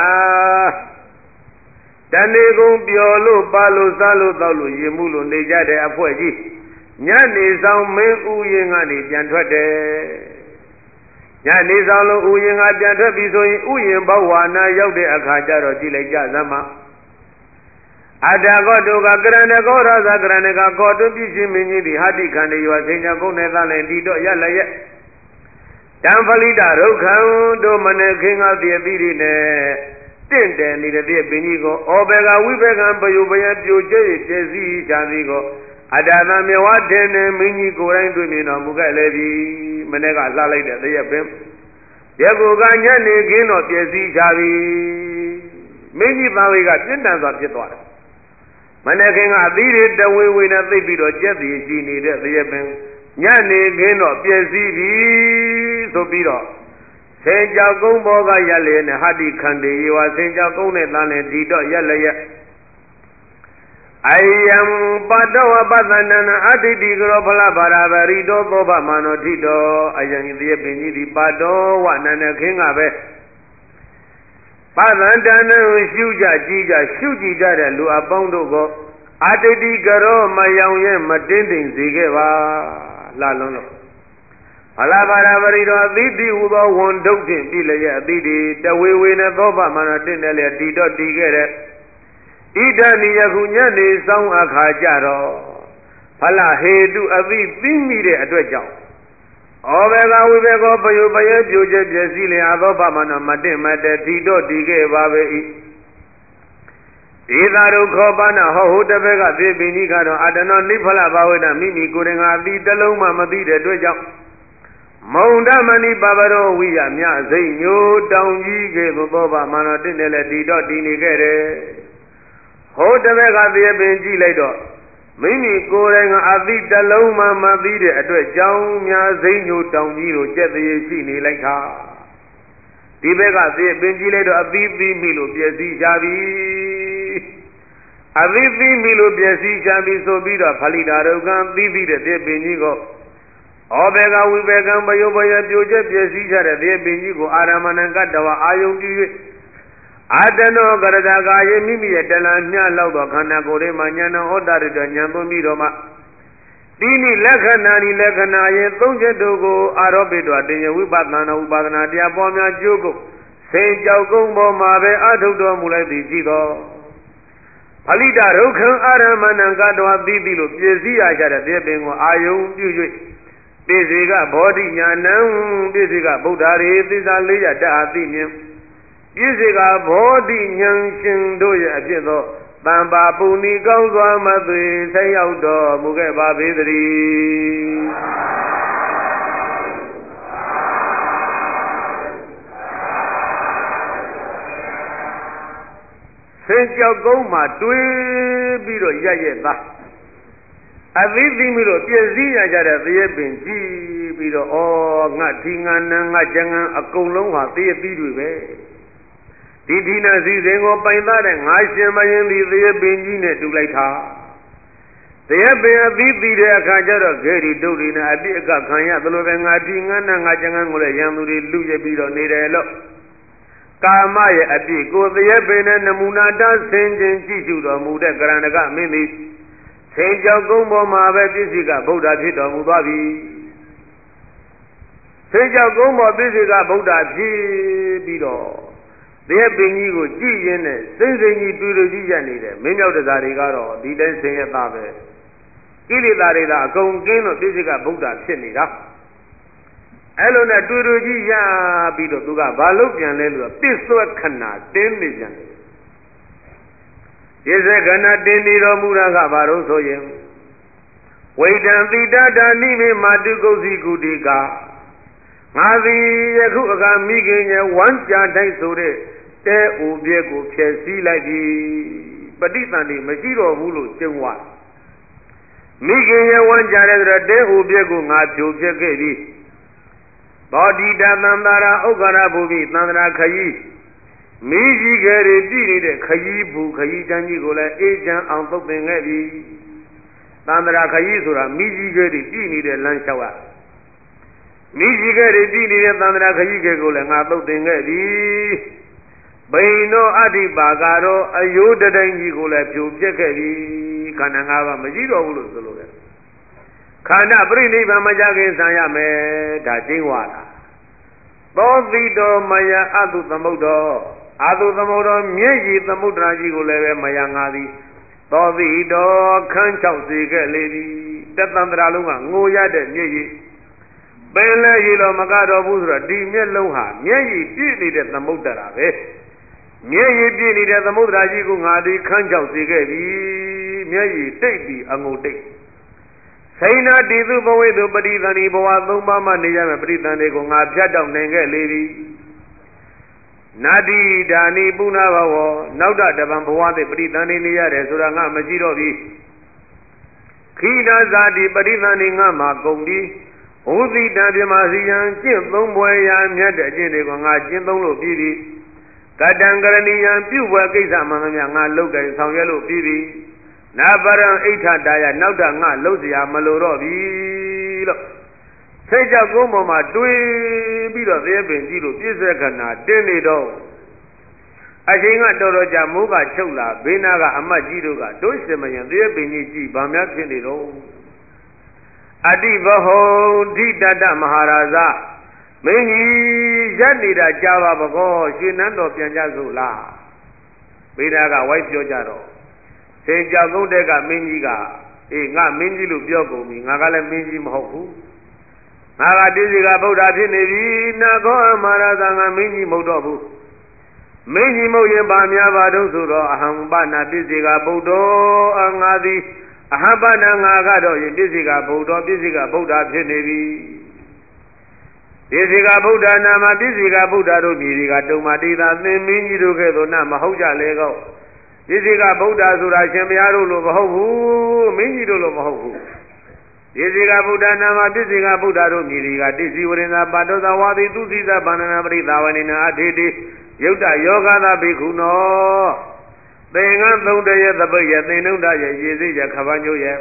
S1: တဏီကုံပျော်လို့ပါလို့စားလို့တောက်လို့ရင်မှုလို့နေကြတဲ့အဖွဲကြီးညနေဆောင်မင်းဥယျာဉ်ကနေပြန်ထွက်တယ်ညနေဆောင်လို့ဥယျာဉ်ကပြန်ထွက်ပြီဆိုရင်ဥယျာဉ်ဘောက်ဝါနာရောက်တဲ့အခါကျတော့ကြည့်လိုက်ကြစမ်းပါအတ္တကောတုကကရဏကောရသကရဏကကောတုပြည့်ရှင်မင်းကြီးသည်ဟာတိခန္ဒီယောစိညာကုန်းနဲ့သားလည်းဒီတော့ရလျက်တံဖလိတရုက္ခံတို့မနေခင်ကတည်ပြီးနေတင့်တယ်နေတဲ့ပင်ကြီးကိုဩဘေကဝိဘေကံပယုပယပြိုကျဲပြည့်စည်ချသည်ကိုအတ္တသမြဝတင်နေမင်းကြီးကိုယ်တိုင်တွေ့မြင်တော်မူခဲ့လေပြီမနေ့ကလှလိုက်တဲ့တရက်ပင်ယခုကညနေခင်းတော့ပြည့်စည်ချပြီမင်းကြီးပါဝေကပြင်းထန်စွာဖြစ်သွားတယ်မနေ့ကကအသီးတွေတဝေဝေနဲ့သိပ်ပြီးတော့ကြက်တည်ရှိနေတဲ့တရက်ပင်ညနေခင်းတော့ပြည့်စည်ပြီဆိုပြီးတော့ဆင်ကြောက်ကုန်းဘောကရက်လေနဲ့ဟာတိခန္တေယေဝဆင်ကြောက်ကုန်းနဲ့တန်းလေဒီတော့ရက်လျက်အယံပတောပသန္တနာအတိတိကရောဖလဘာရာဗရိတောသောဗမနောထိတောအယံဒီပင်ကြီးဒီပတောဝနန္ဒခင်းကပဲပသန္တနာရှုကြကြည့်ကြရှုကြည့်ကြတဲ့လူအပေါင်းတို့ကိုအတိတိကရောမယောင်ရဲ့မတင်းတိမ်စေခဲ့ပါလာလုံးလို့အလာဘာရာပရိတော်အသီတိဟူသောဝန်ဒုတ်ဖြင့်ပြည်လျက်အသီတိတဝေဝေနဲ့သောဗမနာတင့်တယ်လေဒီတော့တည်ခဲ့တဲ့ဣဒဏီယခုညနေဆောင်အခါကြတော့ဖလဟေတုအသီသိမိတဲ့အတွက်ကြောင့်ဩဘေကဝိဘေကောပယုပယပြိုကျပြည့်စည်လျာသောဗမနာမတင့်မတဲ့ဒီတော့တည်ခဲ့ပါပဲ၏ဧသာရုခောပနာဟောဟုတပည့်ကသေပိနိကတော့အတနောနိဖလဘာဝိဒမိမိကိုယ်ရင်ကအသီတလုံးမှမသိတဲ့အတွက်ကြောင့်မုံဒမဏိပပရောဝိယမြစိတ်ညိုတောင်ကြီးကဲ့သို့သောဗမာနောတင့်တယ်လေဒီတော့တည်နေခဲ့တယ်ဟောတပည့်ကသေပင်ကြည့်လိုက်တော့မိမိကိုယ်တိုင်ကအသီတလုံးမှမသိတဲ့အတွက်ကြောင့်များစိတ်ညိုတောင်ကြီးကိုကြက်တရေရှိနေလိုက်တာဒီဘက်ကသေပင်ကြည့်လိုက်တော့အသီသီးမိလို့ပြည့်စည်ကြပြီအသီသီးမိလို့ပြည့်စည်ကြပြီဆိုပြီးတော့ဖလိတာရုကံသီးပြီးတဲ့သေပင်ကြီးကိုဩဘေကဝိဘေကံပယုပယပြိုကျပြည့်စည်ကြတဲ့သေပင်ကြီးကိုအာရမဏံကတဝအာယုံပြု၍အာတနောကရတကာယေမိမိရဲ့တလံမြလောက်သောခန္ဓာကိုယ်ထဲမှာဉာဏ်တော်ဩတရတဉာဏ်သွင်းပြီးတော့မှတိနိလက္ခဏာဒီလက္ခဏာရဲ့သုံးချက်တို့ကိုအာရောပိတောတင်ယဝိပဿနာဥပါဒနာတရားပေါ်များကျိုးကိုစိတ်ကြောက်ကုန်းပေါ်မှာပဲအထုတ်တော်မူလိုက်သည်ရှိသောဖလိတရုက္ခံအာရမဏံကတဝသိပြီလို့ပြည့်စည်ရကြတဲ့သေပင်ကိုအာယုံပြု၍ပိစေကဘောဓိညာဏံပိစေကဗုဒ္ဓရေသစ္စာလေးရတအသိမြင်ပိစေကဘောဓိဉာဏ်ရှင်တို့ရဲ့အဖြစ်သောတံပါပုဏီကောင်းစွာမသွေဆက်ရောက်တော်မူခဲ့ပါပေသတည်းဆင်ကြောက်ကုန်းမှာတွေးပြီးတော့ရရဲ့သားအသီးသီးမိလို့ပြည့်စည်ရကြတဲ့သေပင်ကြည့်ပြီးတော့ဩငါဒီငါနံငါကြံငန်းအကုန်လုံးဟာသေသီးတွေပဲဒီဒီနာစီစဉ်ကိုပိုင်သားတဲ့ငါရှင်မယင်ဒီသေပင်ကြီးနဲ့တူလိုက်တာတရားပင်အပြီးပြီးတဲ့အခါကျတော့ဂေရီဒုရီနဲ့အပြစ်အကခံရသလိုပဲငါဒီငါနဲ့ငါကျန်ငန်းကိုလည်းရံသူတွေလူရပြီးတော့နေတယ်လို့ကာမရဲ့အပြစ်ကိုတရားပင်နဲ့နမူနာတဆင်ခြင်းကြည့်ရှုတော်မူတဲ့ကရဏကမင်းသည်ဆင်ကြောက်ကုန်းပေါ်မှာပဲပြည့်စုံကဗုဒ္ဓဖြစ်တော်မူသွားပြီဆင်ကြောက်ကုန်းပေါ်ပြည့်စုံကဗုဒ္ဓဖြစ်ပြီးတော့တရားပင်ကြီးကိုကြည့်ရင်းနဲ့စိမ့်စိမ့်ကြီးတွေ့တွေ့ကြည့်ရနေတယ်မင်းမြောက်တရားတွေကတော့ဒီတိုင်းဆင်ရသားပဲကိလေသာတွေသာအကုန်ကင်းလို့ပြည့်စုံကဗုဒ္ဓဖြစ်နေတာအဲ့လိုနဲ့တွေ့တွေ့ကြီးရပြီးတော့သူကဘာလို့ပြန်လဲလို့ပစ္စွက်ခဏတင်းနေပြန်တယ်ပစ္စွက်ခဏတင်းနေတော်မူတာကဘာလို့ဆိုရင်ဝိတံတိတ္တာနိမေမာတုကုစီကုတိကငါသည်ယခုအခါမိခင်ရဲ့ဝမ်းကြာတိုင်းဆိုတဲ့တဲအိုပြဲကိုဖျက်ဆီးလိုက်ပြီပဋိသန္ဓေမရှိတော့ဘူးလို့ကျုံသွားမိခင်ရဲ့ဝမ်းကြာတဲ့ဆိုတော့တဲအိုပြဲကိုငါဖြိုဖျက်ခဲ့ပြီဘောဓိတသံသာရဥက္ကရာဘူပိသန္တရာခยีမိကြီးကလေးပြည့်နေတဲ့ခยีဘူခยีချမ်းကြီးကိုလည်းအေးချမ်းအောင်သုတ်သင်ခဲ့ပြီသန္တရာခยีဆိုတာမိကြီးကလေးပြည့်နေတဲ့လမ်းလျှောက်ရမိကြီးကလေးပြည့်နေတဲ့သန္တရာခยีကကိုလည်းငါသုတ်သင်ခဲ့ပြီဘိန်တို့အဋ္ဌိပါကာတို့အယိုးတတိုင်းကြီးကိုလည်းဖြိုပြက်ခဲ့ပြီခန္ဓာ၅ပါးမရှိတော့ဘူးလို့ဆိုလို့ရတယ်ခန္ဓာပြိနိဗ္ဗာန်မကြခင်ဆံရမယ်ဒါကျင်းဝါတာသောတိတော်မယအတုသမုဒ္ဒောအတုသမုဒ္ဒောမျက်ရည်သမုဒ္ဒရာကြီးကိုလည်းပဲမယငါသည်သောတိတော်ခန်းချောက်စေခဲ့လေသည်တသန္တရာလုံးကငိုရတဲ့မျက်ရည်ပင်လည်းရည်တော်မကတော့ဘူးဆိုတော့ဒီမျက်လုံးဟာမျက်ရည်ပြည့်နေတဲ့သမုဒ္ဒရာပဲမျက်ရည်ပြည့်နေတဲ့သမုဒ္ဒရာကြီးကိုငါသည်ခန်းချောက်စေခဲ့ပြီမျက်ရည်တိတ်ပြီးအငုံတိတ်စိဏတိသုဘဝေတုပရိသန္တိဘဝသုံးပါးမှနေရမယ်ပရိသန္တိကိုငါဖြတ်တောက်နိုင်ခဲ့လေသည်နာတိဓာနိပုဏ္ဏဘဝနောက်တဗံဘဝသိပရိသန္တိနေရတယ်ဆိုတာငါမရှိတော့ပြီခိနာဇာတိပရိသန္တိငါမှာကုန်ပြီဥသိတံပြမစီယံကျင့်သုံးပွဲရာမြတ်တဲ့အကျင့်တွေကိုငါကျင့်သုံးလို့ပြီးပြီကတံကရဏီယံပြုပွဲကိစ္စမှန်သမျှငါလုပ်တယ်ဆောင်ရွက်လို့ပြီးပြီနာပရံအိဋ္ဌတာယနောက်တာငါလှုပ်เสียမလိုတော့ပြီလို့စိတ်ကြောက်ကုန်းပေါ်မှာတွေးပြီးတော့သေပင်ကြည့်လို့ပြည့်စက်ခဏတင်းနေတော့အချိန်ကတော်တော်ကြာမိုးကချုပ်လာဘေးနာကအမတ်ကြီးတို့ကတို့ရှင်မယံသေပင်ကြီးကြည့်ဗာများဖြစ်နေတော့အတိဘဟုဓိတတမဟာရာဇမင်းကြီးရက်နေတာကြာပါဘကောရွှေနန်းတော်ပြန်ကြစို့လားဘေးနာကဝိုက်ပြောကြတော့ဆင်ကြောက်ကုန်းတဲ့ကမင်းကြီးကအေးငါမင်းကြီးလို့ပြောကုန်ပြီငါကလည်းမင်းကြီးမဟုတ်ဘူးငါကတိစီကဗုဒ္ဓဖြစ်နေပြီနာကောအမဟာရသငါမင်းကြီးမဟုတ်တော့ဘူးမင်းကြီးမဟုတ်ရင်ဗာများပါတော့ဆိုတော့အဟံပနာတိစီကဗုဒ္ဓအငါသည်အဟံပနာငါကတော့ယတိစီကဗုဒ္ဓတိစီကဗုဒ္ဓဖြစ်နေပြီတိစီကဗုဒ္ဓနာမတိစီကဗုဒ္ဓတို့ပြည်စီကတုံမာတိသာသင်မင်းကြီးတို့ကဲ့သို့နာမဟုတ်ကြလေကောဒီစီကဗုဒ္ဓဆိုတာရှင်ဘုရားတို့လိုမဟုတ်ဘူးမင်းကြီးတို့လိုမဟုတ်ဘူးဒီစီကဗုဒ္ဓနာမပစ္စေကဗုဒ္ဓတို့မြေတွေကတိစီဝရိဏပါတောသဝါတိသူစီသဗန္နနာပရိသာဝနိနာအထေတိယုတ်တယောဂသာဘိက္ခုနောသင်္ကန်းသုံးတရဲ့သပိတ်ရဲ့သင်္နုဒ္ဒရဲ့ရေစိရဲ့ခပန်းညို့ရဲ့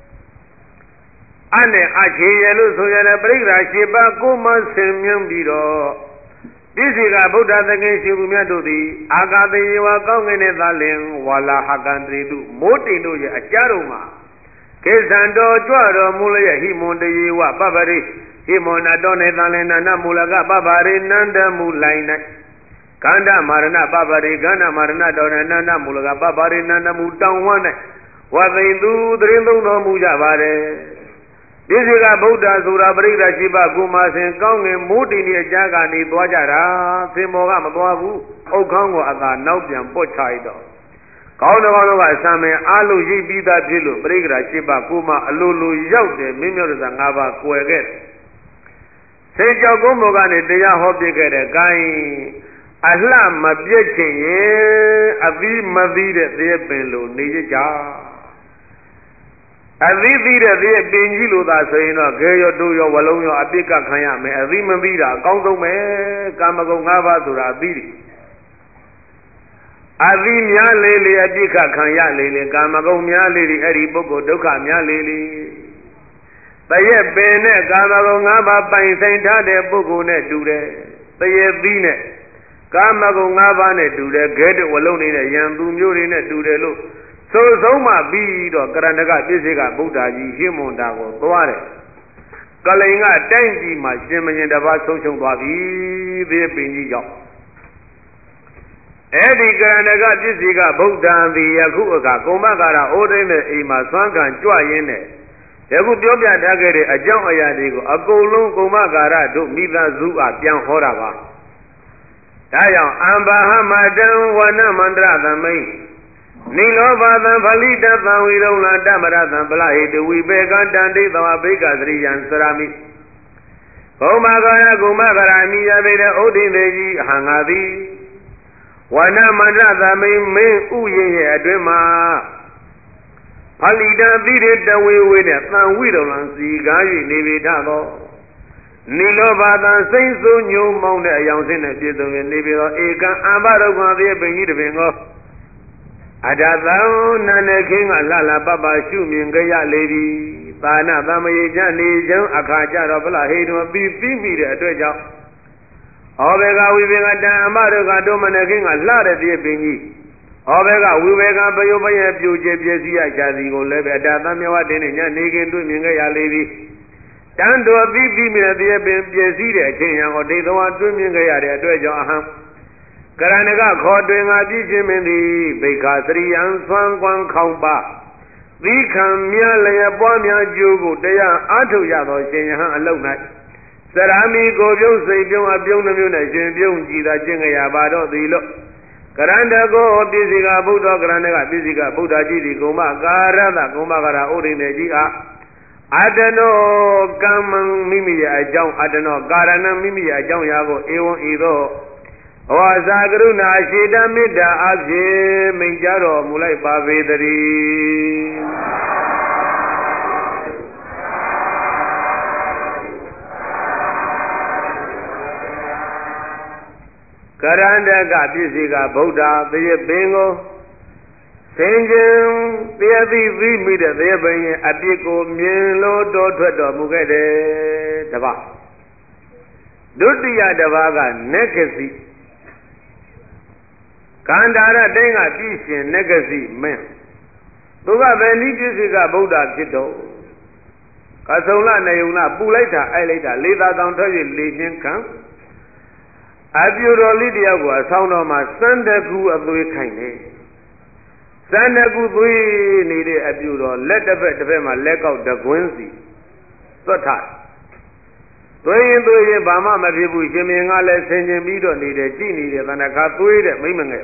S1: အနဲ့အချေရဲ့လို့ဆိုရတဲ့ပရိက္ခာရှိပါကိုမဆင်မြန်းပြီးတော့ဒီစီကဗုဒ္ဓသခင်ရှင်ဘုမြတ်တို့သည်အာဂသေယဝကောင်းငင်တဲ့သာလင်ဝါလာဟကံတိတုမိုးတိန်တို့ရဲ့အကြတော်မှာကေသံတော်ကြွတော်မူလျက်ဟိမွန်တယေဝပပရိဟိမွန်နတော်နေသာလင်နာနမူလကပပရိနန္ဒမူလိုင်း၌ကန္ဓမာရဏပပရိကန္ဓမာရဏတော်နေနန္ဒမူလကပပရိနန္ဒမူတောင်ဝန်း၌ဝသိသူသရင်သုံးတော်မူကြပါတယ်ဒီစီကဗုဒ္ဓဆိုတာပရိက္ခရှိပါကုမာစင်ကောင်းငင်မိုးတိန်ရဲ့ကြားကနေသွားကြတာသင်္ဘောကမသွားဘူးအုတ်ခေါင်းကိုအသာနောက်ပြန်ပုတ်ချလိုက်တော့ကောင်းတော်ကောင်းတော့ကအစမ်းမင်းအားလုံးရိပ်ပြီးသားဖြစ်လို့ပရိက္ခရှိပါကုမာအလိုလိုရောက်တယ်မင်းမျိုးတို့ကငါးပါးကွယ်ခဲ့တယ်ဆေးကြောက်ကုန်းဘောကနေတရားဟောပြခဲ့တဲ့ဂိုင်းအလှမပြည့်ချင်ရင်အသီးမသီးတဲ့သေပင်လိုနေကြအသီးသီးတဲ့သေပင်ကြီးလိုသာဆိုရင်တော့ခဲရောတိုးရောဝလုံးရောအပိကခံရမယ်အသီးမသီးတာအကောင်းဆုံးပဲကာမဂုဏ်၅ပါးဆိုတာအသီးတွေအသီးများလေးလေးအပြစ်ခခံရလေးလေးကာမဂုဏ်များလေးတွေအဲ့ဒီပုဂ္ဂိုလ်ဒုက္ခများလေးလေးတရက်ပင်နဲ့ကာမဂုဏ်၅ပါးပိုင်ဆိုင်ထားတဲ့ပုဂ္ဂိုလ်နဲ့တူတယ်တရက်သီးနဲ့ကာမဂုဏ်၅ပါးနဲ့တူတယ်ခဲတဲ့ဝလုံးနေတဲ့ယံသူမျိုးတွေနဲ့တူတယ်လို့သို့ဆုံးမှပြီးတော့ကရဏကပြည့်စေကဗုဒ္ဓကြီးရှင်းမွန်တာကိုသွားတယ်ကလိန်ကတိုင်းပြည်မှာရှင်မင်းတစ်ပါးဆုံးရှုံးသွားပြီဒီပင်ကြီးကြောင့်အဲ့ဒီကရဏကပြည့်စေကဗုဒ္ဓံသည်ယခုအခါကုမ္မကာရအိုးသိမ့်တဲ့အိမ်မှာသွမ်းကန်ကြွရင်းနဲ့ယခုပြောပြထားခဲ့တဲ့အကြောင်းအရာတွေကိုအကုန်လုံးကုမ္မကာရတို့မိသားစုအားပြန်ဟောတာပါဒါကြောင့်အံဘာဟမတံဝနမန္တရသမိန်နိလောဘသံဖလိတသံဝိရုံလာတမရသံပလဟိတဝိပေကတန္တိသဝဘိကသရိယံစရာမိဘုံမာကာယကုမကာရမိယပေတဲ့ဥဒိသေကြီးအဟံငါသည်ဝနမန္တရသမိန်မင်းဥယျရဲ့အတွင်းမှာဖလိတသီရတဝေဝေနဲ့သံဝိရုံလံစီကား၍နေပေထသောနိလောဘသံစိမ့်စိုးညုံမောင်းတဲ့အယောင်စင်းနဲ့ပြည့်စုံ၍နေပြီးတော့ဧကံအဘရုက္ခသေပင်ကြီးတပင်ကိုအတသံနန္ဒခင်းကလှလှပပရှုမြင်ကြရလေသည်သာနာသမယေချနေချံအခါကြတော့ဗလာဟိတုပြီးပြီးမိတဲ့အတွက်ကြောင့်ဩဘေကဝိဘေကတံအမရုကတို့မနခင်းကလှတဲ့ပြည့်ပင်ကြီးဩဘေကဝိဘေကပယုပယပြူကျပြည့်စည်ရချသည်ကိုလည်းပဲအတသံမြဝတ္တင်းနဲ့ညနေခင်းတွေ့မြင်ကြရလေသည်တန်တော်ပြီးပြီးမိတဲ့ပြည့်ပင်ပြည့်စည်တဲ့အချိန်ရန်ကိုဒိဋ္ဌဝါတွေ့မြင်ကြရတဲ့အတွက်ကြောင့်အဟံကရဏကခေါ်တွင်ငါပြည့်ခြင်းမင်းသည်ဘိက္ခာသရိယံသွမ်းကွမ်းခေါင်ပါသီခံမြလျက်ပွားများကျိုးကိုတရားအားထုတ်ရသောရှင်ယဟန်အလုံး၌စရာမီကိုပြုံးစိတ်ပြုံးအပြုံးနှမျိုးနဲ့ရှင်ပြုံးကြည်သာကျင့်ကြရပါတော့သည်လို့ကရဏကိုပြည့်စီကဘုဒ္ဓကရဏကပြည့်စီကဗုဒ္ဓကြီးသည်ကုမ္မကာရသကုမ္မကာရဥဒိနေကြီးအားအတနောကမ္မမိမိရဲ့အကြောင်းအတနောကာရဏမိမိရဲ့အကြောင်းရာကိုဧဝံဤသို့ဟောသာကရုဏာရှိတမေတ္တာအဖြစ်မိန့်ကြတော်မူလိုက်ပါပေတည်းကရန္တကပြည့်စေကဗုဒ္ဓသေယပင်ကိုသင်ခြင်းတရားသိသိမိတဲ့သေယပင်ရဲ့အပြစ်ကိုမြင်လို့တော်ထွက်တော်မူခဲ့တယ်တပါးဒုတိယတပါးကနက္ခစီကန္တာရတိန်ကပြည့်ရှင်နဂစီမင်းသူကပဲနိပြည့်စေကဗုဒ္ဓဖြစ်တော့ကဆုံလနေုံလပူလိုက်တာအိုက်လိုက်တာလေသာတောင်ထွက်၍လေပြင်းခံအပြူတော်လေးတယောက်ကိုအဆောင်တော်မှာစန္ဒကူအသွေးခိုင်တယ်စန္ဒကူသွေးနေတဲ့အပြူတော်လက်တစ်ဖက်တစ်ဖက်မှာလက်ကောက်တကွင်းစီသွတ်ထားသွေးရင်သွေးရင်ဘာမှမဖြစ်ဘူးရှင်မင်းကလည်းဆင်ခြင်ပြီးတော့နေတယ်ကြည်နေတယ်တဏ္ဍခါသွေးတဲ့မိမငယ်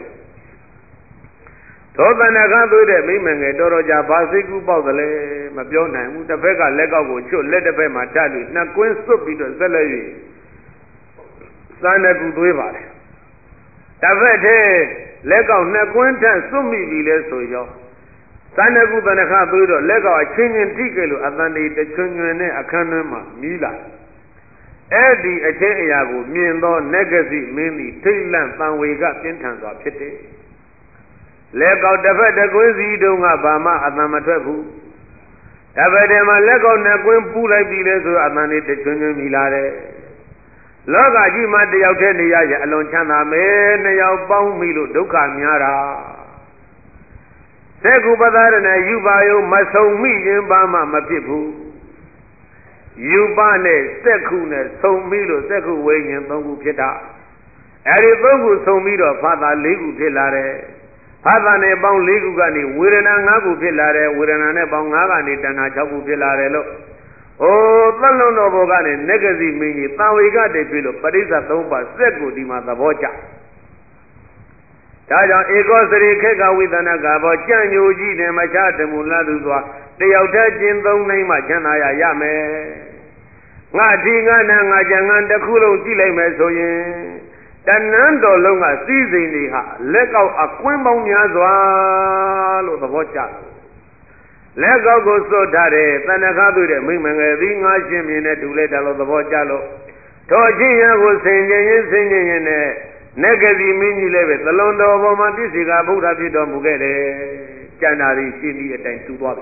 S1: သောတဏ္ဍခါသွေးတဲ့မိမငယ်တော်တော်ကြာဘာစိတ်ကူးပေါက်တယ်လဲမပြောနိုင်ဘူးတစ်ဖက်ကလက်ကောက်ကိုချွတ်လက်တစ်ဖက်မှာတတ်ပြီးနှစ်ကွင်းစွတ်ပြီးတော့ဆက်လက်၍စန္ဒကူသွေးပါတယ်တစ်ဖက်တည်းလက်ကောက်နှစ်ကွင်းထက်စွတ်မိပြီလဲဆိုရောစန္ဒကူတဏ္ဍခါသွေးတော့လက်ကောက်အချင်းချင်းထိခဲ့လို့အတန်ဒီတချွန်းချွန်းနဲ့အခန်းထဲမှာမီးလာအဲ့ဒီအချင်းအရာကိုမြင်သောနဂစီမင်းသည်ထိတ်လန့်တန်ဝေကပြင်းထန်စွာဖြစ်တယ်။လက်ကောက်တစ်ဖက်တစ်ကွင်းစီတုံးကဘာမှအတန်မထွက်ဘူး။တစ်ဖက်တည်းမှာလက်ကောက်နှစ်ကွင်းပူးလိုက်ပြီလေဆိုအတန်လေးတချွန်းချွန်းမိလာတယ်။လောကကြီးမှာတယောက်တည်းနေရရင်အလွန်ချမ်းသာမယ်။နှစ်ယောက်ပေါင်းမိလို့ဒုက္ခများတာ။သက္ကုပသရဏယူပါယုံမဆုံမိရင်ဘာမှမဖြစ်ဘူး။ယူပနဲ့စက်ခုနဲ့ဆုံပြီးလို့စက်ခုဝိညာဉ်သုံးခုဖြစ်တာအဲဒီသုံးခုဆုံပြီးတော့ဖာသာလေးခုဖြစ်လာတယ်ဖာသာနဲ့ပေါင်းလေးခုကနေဝေဒနာ၅ခုဖြစ်လာတယ်ဝေဒနာနဲ့ပေါင်း၅ကနေတဏှာ၆ခုဖြစ်လာတယ်လို့ဟိုသတ်လုံးတော်ဘောကနေနဂစီမင်းကြီးတာဝေကတည်းပြီလို့ပရိစ္ဆသုံးပါးစက်ကိုဒီမှာသဘောကျဒါကြောင့်ဧကောစရိခေကဝိသနာကဘောကြံ့ညိုကြီးနဲ့မချတမှုလာသူစွာတယောက်တည်းကျင်သုံးနိုင်မှချမ်းသာရရမယ်ငါဒီငါနာငါကြံငါတစ်ခုလုံးကြည့်လိုက်မယ်ဆိုရင်တဏန်းတော်လုံးကစည်းစိမ်တွေဟာလက်ကောက်အကွင်းပေါင်းများစွာလို့သဘောကျတယ်လက်ကောက်ကိုစွတ်ထားတဲ့တဏ္ဍခါသွေးတဲ့မိမငယ်သည်ငါရှင်မြင်တဲ့ဒူလဲတယ်လို့သဘောကျလို့ထိုအချင်းရကိုဆင်ခြင်ရင်ဆင်ခြင်ရင်နဲ့ Negati mini leve, the Londo of Omatisiga, Buddha Pidom Mugere, Janari, Sindi, attend to Bobby.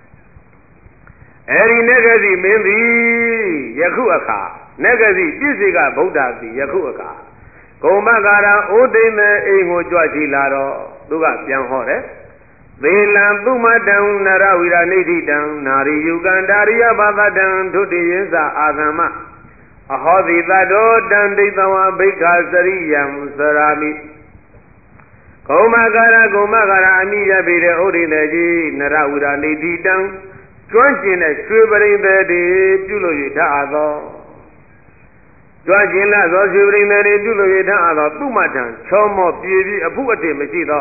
S1: Eri Negati Mindi, Yakuaka, Negati, Pisiga, Buddha, Yakuaka. Komagara, Odin, Ingo Joachi Laro, Duga, Pianhore. Velam Puma down, Narawira Nidi down, Nari Ugandaria Baba down to the Yeza Agama. Ahodi Dado Danditawa Bika Sariyam Sarami Komagara Gomagara Amiya Bide Odinaji Narawira Nidi down, Joanchin a shivering the day, Juloita Ado. Joanchin Lazo shivering the day, Juloita Ado, Pumatan, Chomo, Pivi, a Puati Machida.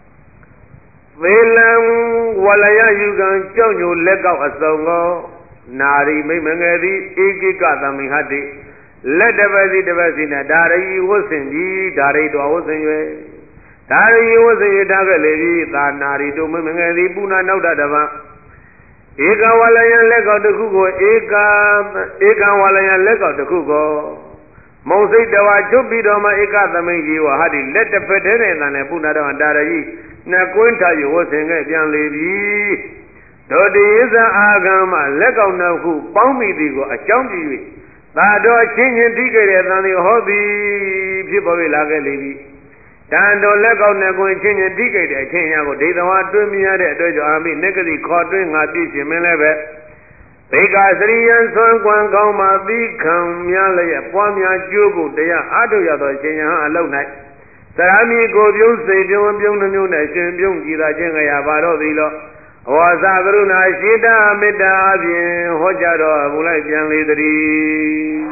S1: Velam Walaya Yugan, Jonyo Lega Asongo. Nari Mimangadi, Igika Mihati, let the Vasi the Vasina, Dari was in ye, Dari to was in ye. Dari was in ye, Dagali, that Nari to Mimangadi, Puna Nauta Dava. Eka Walayan leg of the Kugo, Eka, Eka Walayan leg of the Kugo. Mosei Dava Jupidoma Eka the Mingi, Hadi, let the Petere and a Puna and Dari, Naquinta, you was in a young lady. Dodi is a agama, legao na who, Palmi digo, a chunky. Tado a king and digger than the hobby, people will like a lady. Tando legao na go and king and digger, a king, I go, they don't want to me at a dojo army, negative cording, I teach him in level. Because three and son, one goma, become yalla, Pamia Jugo, they are Adoya, alone night. Sarami go, you say, you and you nation, you give a jinga, Baro Vilo. Wazagruna Shida Mida Hojaro Mulajan Lidri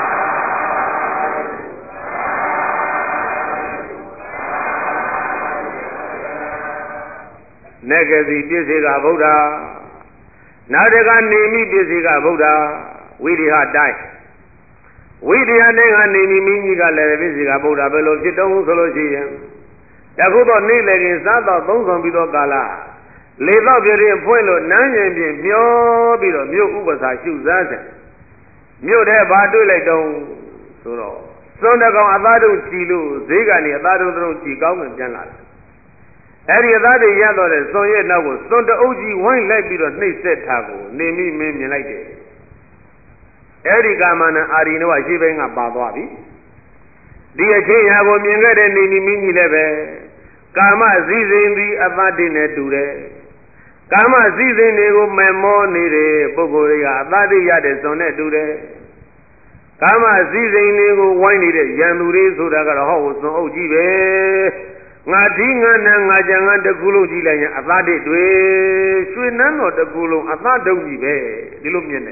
S1: Negati Pisiga Buddha Nadaga Nimi Pisiga Buddha Widiha died. Widiha Nega Nimi Miniga Levisiga Buddha Belo Chitong Solochian Yakuto Nilegin Sata Bonson Bido Gala Leva Virin Puelo, Nanyan, Mio Bido, Mio Ubasa, Shuzan. Mio de Badu Ledon, Suro. Sondagon Abadu Chilu, Zigani, Abadu Chigong and Janal. Any other Yador, Sonya Nago, Sonda Oji, one like Bido, Nate said Tago, Nemi Mimi like it. Erigamana Arino, Shiving a Bababi. Dear King, I will be a Nini Mini Leve. Kama Zizin the Abadine Dure. Kama Zizin Nego Memo Nire, Bogoria, Badi Yade Sonet Dure. Kama Zizin Nego Winey, Yandure, so that got a house, no Ojive. Natinga Nangajan, the Gulu Gila, Abadi Due, Swinan or the Gulu, Abadojive, the Lumine.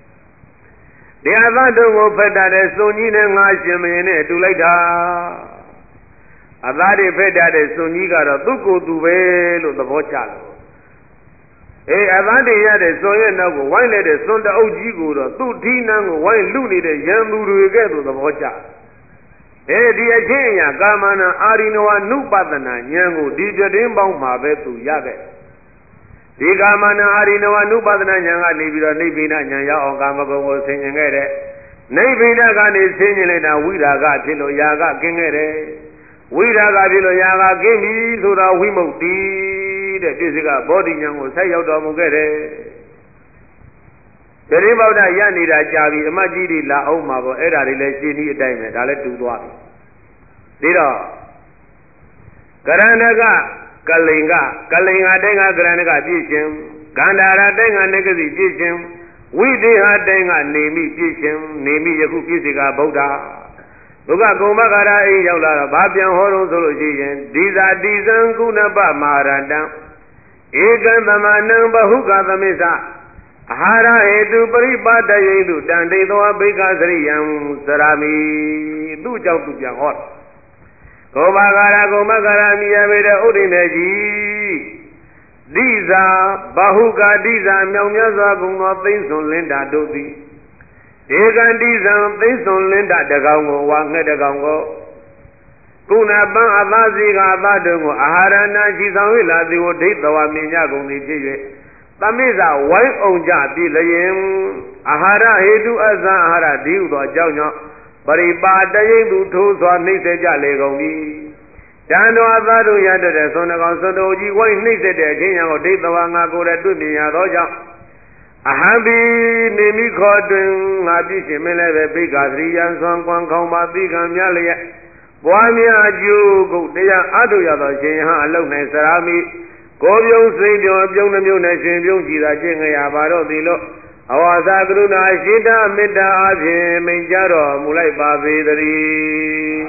S1: The Abado of Fedade, Sonina Nashim, to later. Abadi Fedade, Soniga, Duku, Duvel, the Vochalo. Eh, Avandi Yade, Soya Nago, wine let us on the Ojigo, two Tinang, wine Luni, the Yamuru together, the Vocha. Eh, the Ajaya, Gamana, Arinoa, Nupatana, Yango, Dija Dimbang, Mavetu, Yabe. The Gamana, Arinoa, Nupatana, Yanga, Nibida, Nibina, Yaya, or Gamago was singing it. Nibina Gan is singing it, and Widaga, Tilo Yaga, King it. Widaga, Tilo Yaga, King, so that we move the physical body young will say out of Mugere. The river that Yanni Rajavi, Majidi La Oma, Era relation diamond, I'll let do what. Dida Garanaga, Kalinga, Kalinga Denga, Granaga Pishim, Gandara Denga Negazi Pishim, we did have Denga, Nemi Pishim, Nemi Yaku Physica Boda. Luga Gomagara, Yola, Babian Horo Solution, these are Dizan Gunaba Maranda. Egan the man Bahuga the Mesa Hara Edu Paribada Yedu, Dante Doa Bigazriam, Sarami, Duja to Jahor. Gomagara Gomagara Miyameda Odineji. These are Bahuga, these are Melmiaza Guma things on Linda Dodi. Egan these are things on Linda Dagango, Wanga Dagango. Kuna ban abaziga abadongo aharana jizawila diwo deithawa minyago nijiye tamiza wai onja bilayin ahara hedu aza ahara diudo ajaunyo ရိပါတရင်သူထိုးစွာနှိမ့်ဆက်ကြလေကုန်ပြီတန်တော်အသားတို့ရတတ်တဲ့သွန်ကောင်စွန်တော်ကြီးဝိုင်းနှိမ့်ဆက်တဲ့အချင်းရံကိုဒိဋ္ဌဝါငါကိုယ်လည်းတွေ့မြင်ရသောကြောင့်အဟံဘိနေမိခေါ်တွင်ငါပြည့်ရှင်မင်းလည်းပဲပိက္ခသရိယံသွန်ကွန်ခေါင်ပါသိကံများလျက်ပွားများအကျိုးကုန်တရားအထုရသောရှင်ဟံအလုံး၌စရာမိကိုပြုံးစိတ်ပြုံးပြုံးနှမျိုးနဲ့ရှင်ပြုံးကြည်သာကျင့်ငရပါတော့သည်လို့အဝါစာကရုဏာရှိတာမေတ္တာအဖြင့်မိန့်ကြတော်မူလိုက်ပါပေတည်း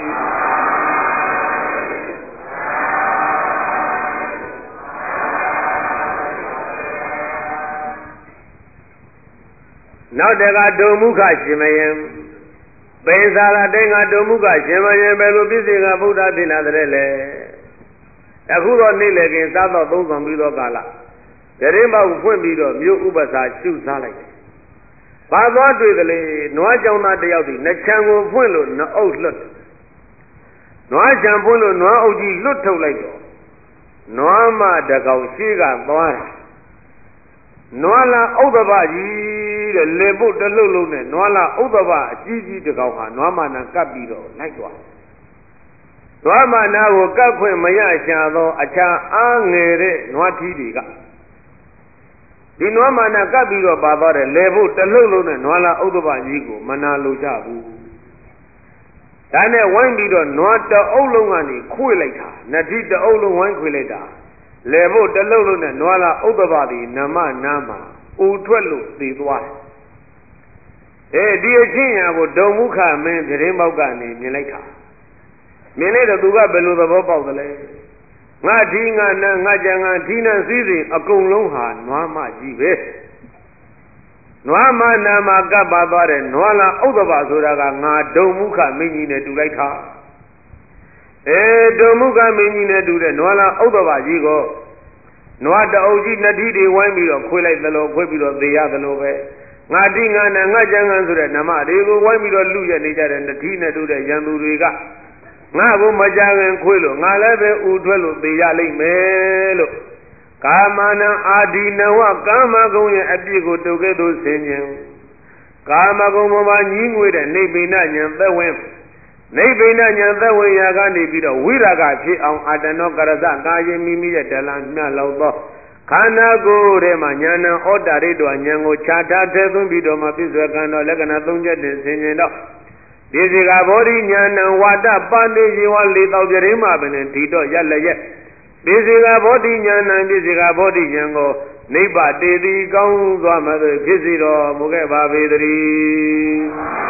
S1: နောက်တကဒုံမုခရှင်မယံပိဿာလာတေငါဒုံမုခရှင်မယံဘယ်လိုပြည့်စုံကဗုဒ္ဓဖြစ်လာတဲ့လေအခုတော့နေ့လေခင်စားတော့သုံးဆောင်ပြီးတော့ကာလတရင်ပေါက်ဖွင့်ပြီးတော့မြို့ဥပစာရှုစားလိုက်တယ်။ဘာသွားတွေ့ကလေးနွားကြောင်သားတယောက်ဒီနှချံကိုဖွင့်လို့နှအုပ်လွတ်နွားချံဖွင့်လို့နွားအုပ်ကြီးလွတ်ထုတ်လိုက်တော့နွားမတကောင်ရှိကသွားတာနွားလာဥဒ္ဒဘကြီးတဲ့လေပုတ်တလုတ်လုံးနဲ့နွားလာဥဒ္ဒဘအကြီးကြီးတကောင်ဟာနွားမနာကပ်ပြီးတော့လိုက်သွားနွားမနာကိုကပ်ခွင့်မရရှာသောအခြားအားငယ်တဲ့နွားထီးတွေကဒီနွားမနာကပ်ပြီးတော့ပါသွားတယ်လေဖို့တလုတ်လုံးနဲ့နွားလာဥဒ္ဒဘကြီးကိုမနာလိုကြဘူးဒါနဲ့ဝိုင်းပြီးတော့နွားတအုပ်လုံးကနေခွေလိုက်တာနတိတအုပ်လုံးဝိုင်းခွေလိုက်တာလေဖို့တလုတ်လုံးနဲ့နွားလာဥဒ္ဒဘသည်နမနာမှာဥထွက်လို့သေသွားတယ်အဲဒီအချင်းရာကိုဒုံမုခမင်းပြတင်းပေါက်ကနေမြင်လိုက်တာမြင်လိုက်တော့သူကဘယ်လိုသဘောပေါက်သလဲငါဒီငါနာငါကြံငါဒီနာစည်းစိမ်အကုန်လုံးဟာနွားမကြီးပဲနွားမနာမှာကပ်ပါသွားတယ်နွားလာဥဒ္ဒဘဆိုတာကငါဒုံမုခမင်းကြီးနဲ့တူလိုက်တာအဲဒုံမုခမင်းကြီးနဲ့တူတဲ့နွားလာဥဒ္ဒဘကြီးကိုနွားတအုပ်ကြီးနှစ်ထီးတွေဝိုင်းပြီးတော့ခွေးလိုက်သလိုခွေးပြီးတော့သေရသလိုပဲငါဒီငါနာငါကြံငါဆိုတဲ့နမတွေကိုဝိုင်းပြီးတော့လူရနေကြတဲ့နှစ်ထီးနဲ့တူတဲ့ရန်သူတွေကငါ့ကိုမကြခင်ခွေးလို့ငါလည်းပဲဥထွက်လို့သေရလိမ့်မယ်လို့ကာမနာအာဒီနဝကာမဂုဏ်ရဲ့အပြစ်ကိုတုတ်ကဲ့သို့ဆင်ခြင်းကာမဂုဏ်ပေါ်မှာညီးငွေတဲ့နိဗ္ဗိဏဉာဏ်သက်ဝင်နိဗ္ဗိဏဉာဏ်သက်ဝင်ရာကနေပြီးတော့ဝိရာဂဖြစ်အောင်အာတနောကရဇကာယမိမိရဲ့တလံမြတ်လောက်သောခန္ဓာကိုယ်ထဲမှာဉာဏ်ဩတာရိတ္တဉာဏ်ကိုခြားထားထဲသွင်းပြီးတော့မှပြစ္ဆွေကံတော်လက္ခဏာသုံးချက်တင်ဆင်ခြင်တော့ဒီစီကဘောဓိဉာဏ်ဝါဒပါတိဇေဝလေးတောက်ပြရင်းမှာပင်ဒီတော့ရက်လည်းရက်ဒီစီကဘောဓိဉာဏ်ဒီစီကဘောဓိဉာဏ်ကိုနိဗ္ဗာတေတိကောင်းသွားမှဆိုဖြစ်စီတော်မူခဲ့ပါပေတည်း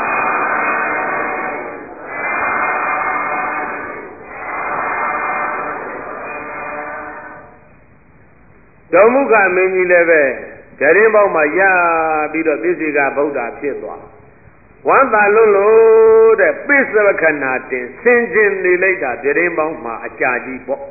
S1: ဒုံမုခမင်းကြီးလည်းပဲဓရင်းပေါက်မှာရပြီးတော့သိစီကဗုဒ္ဓဖြစ်သွားဝမ်းသာလွန်းလို့တဲ့ပိဿဝခဏတင်ဆင်ခြင်နေလိုက်တာဓရင်းပေါက်မှာအကြာကြီးပေါ့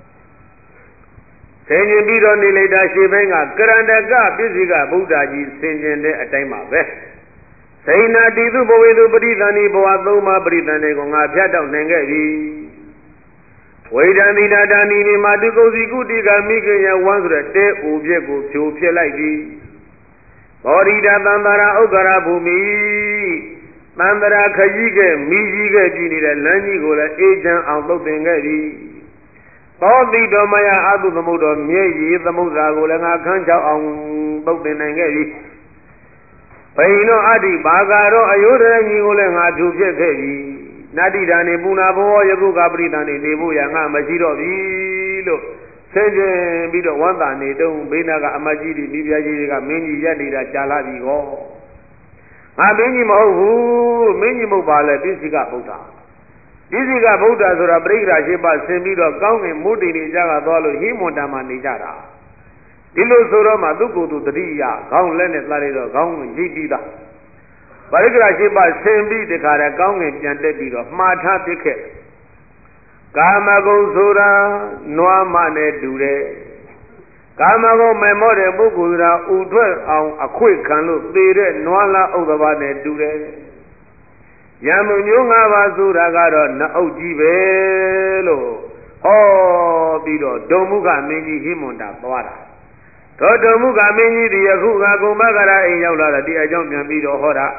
S1: ဆင်ခြင်ပြီးတော့နေလိုက်တာရှေ့ဘက်ကကရန္တကပိဿကဗုဒ္ဓကြီးဆင်ခြင်တဲ့အတိုင်းပါပဲစိဏတိသူဘဝေသူပရိသန္တိဘဝသုံးပါးပရိသန္တိကိုငါဖြတ်တော့နိုင်ခဲ့ပြီဝိဒံတိတာတာနိနိမာတုကုစီကုတိကမိခင်ယဝမ်းဆိုတဲ့တဲအိုပြက်ကိုဖြိုဖြစ်လိုက်ပြီဘောရိတာသံသာရဥက္ကရာဘူမိသံသာရခကြီးကမိကြီးကကြည်နေတဲ့လမ်းကြီးကိုလည်းအေးချမ်းအောင်သုတ်တင်ခဲ့ပြီသောတိတော်မယအတုသမုဒ္တော်မြေကြီးသမုဒ္ဒရာကိုလည်းငါခန်းချောက်အောင်သုတ်တင်နိုင်ခဲ့ပြီဘိနောအတ္တိဘာဂရောအယုဒရကြီးကိုလည်းငါဖြူဖြစ်ခဲ့ပြီနတ္တိဒါနေပူနာဘောယခုကပရိသန္တိနေဖို့ရငါမရှိတော့ပြီလို့ဆင်ခြင်ပြီးတော့ဝန္တာနေတုံးဘေးနာကအမကြီးတွေမိဖုရားကြီးတွေကမင်းကြီးရက်နေတာကြာလာပြီကောငါမင်းကြီးမဟုတ်ဘူးမင်းကြီးမဟုတ်ပါလေပိစိကဗုဒ္ဓပိစိကဗုဒ္ဓဆိုတာပရိက္ခရာရှိပါဆင်ပြီးတော့ကောင်းကင်မိုးတိမ်တွေကြားကသွားလို့ဟိမွန်တံမှာနေကြတာဒီလိုဆိုတော့မှသူ့ကိုယ်သူတတိယခေါင်းလက်နဲ့သားရတော့ခေါင်းရိပ်ပြီးသားပရိက္ခရာရှိပါဆင်ပြီးတခါတည်းကောင်းကင်ပြန်တက်ပြီးတော့မှားထားပစ်ခဲ့ကာမဂုဏ်ဆိုတာနွားမနဲ့တူတယ်ကာမဂုဏ်မဲ့မောတဲ့ပုဂ္ဂိုလ်ကဥထွက်အောင်အခွေခံလို့သေတဲ့နွားလားဥဒ္ဒဘာနဲ့တူတယ်ယံမျိုးငါးပါးဆိုတာကတော့နှအုပ်ကြီးပဲလို့ဟောပြီးတော့ဒုံမုခမင်းကြီးဟိမွန်တာသွားတာတော့ဒုံမုခမင်းကြီးဒီအခုကဂုံဘဂရအိမ်ရောက်လာတာဒီအကြောင်းပြန်ပြီးတော့ဟောတာ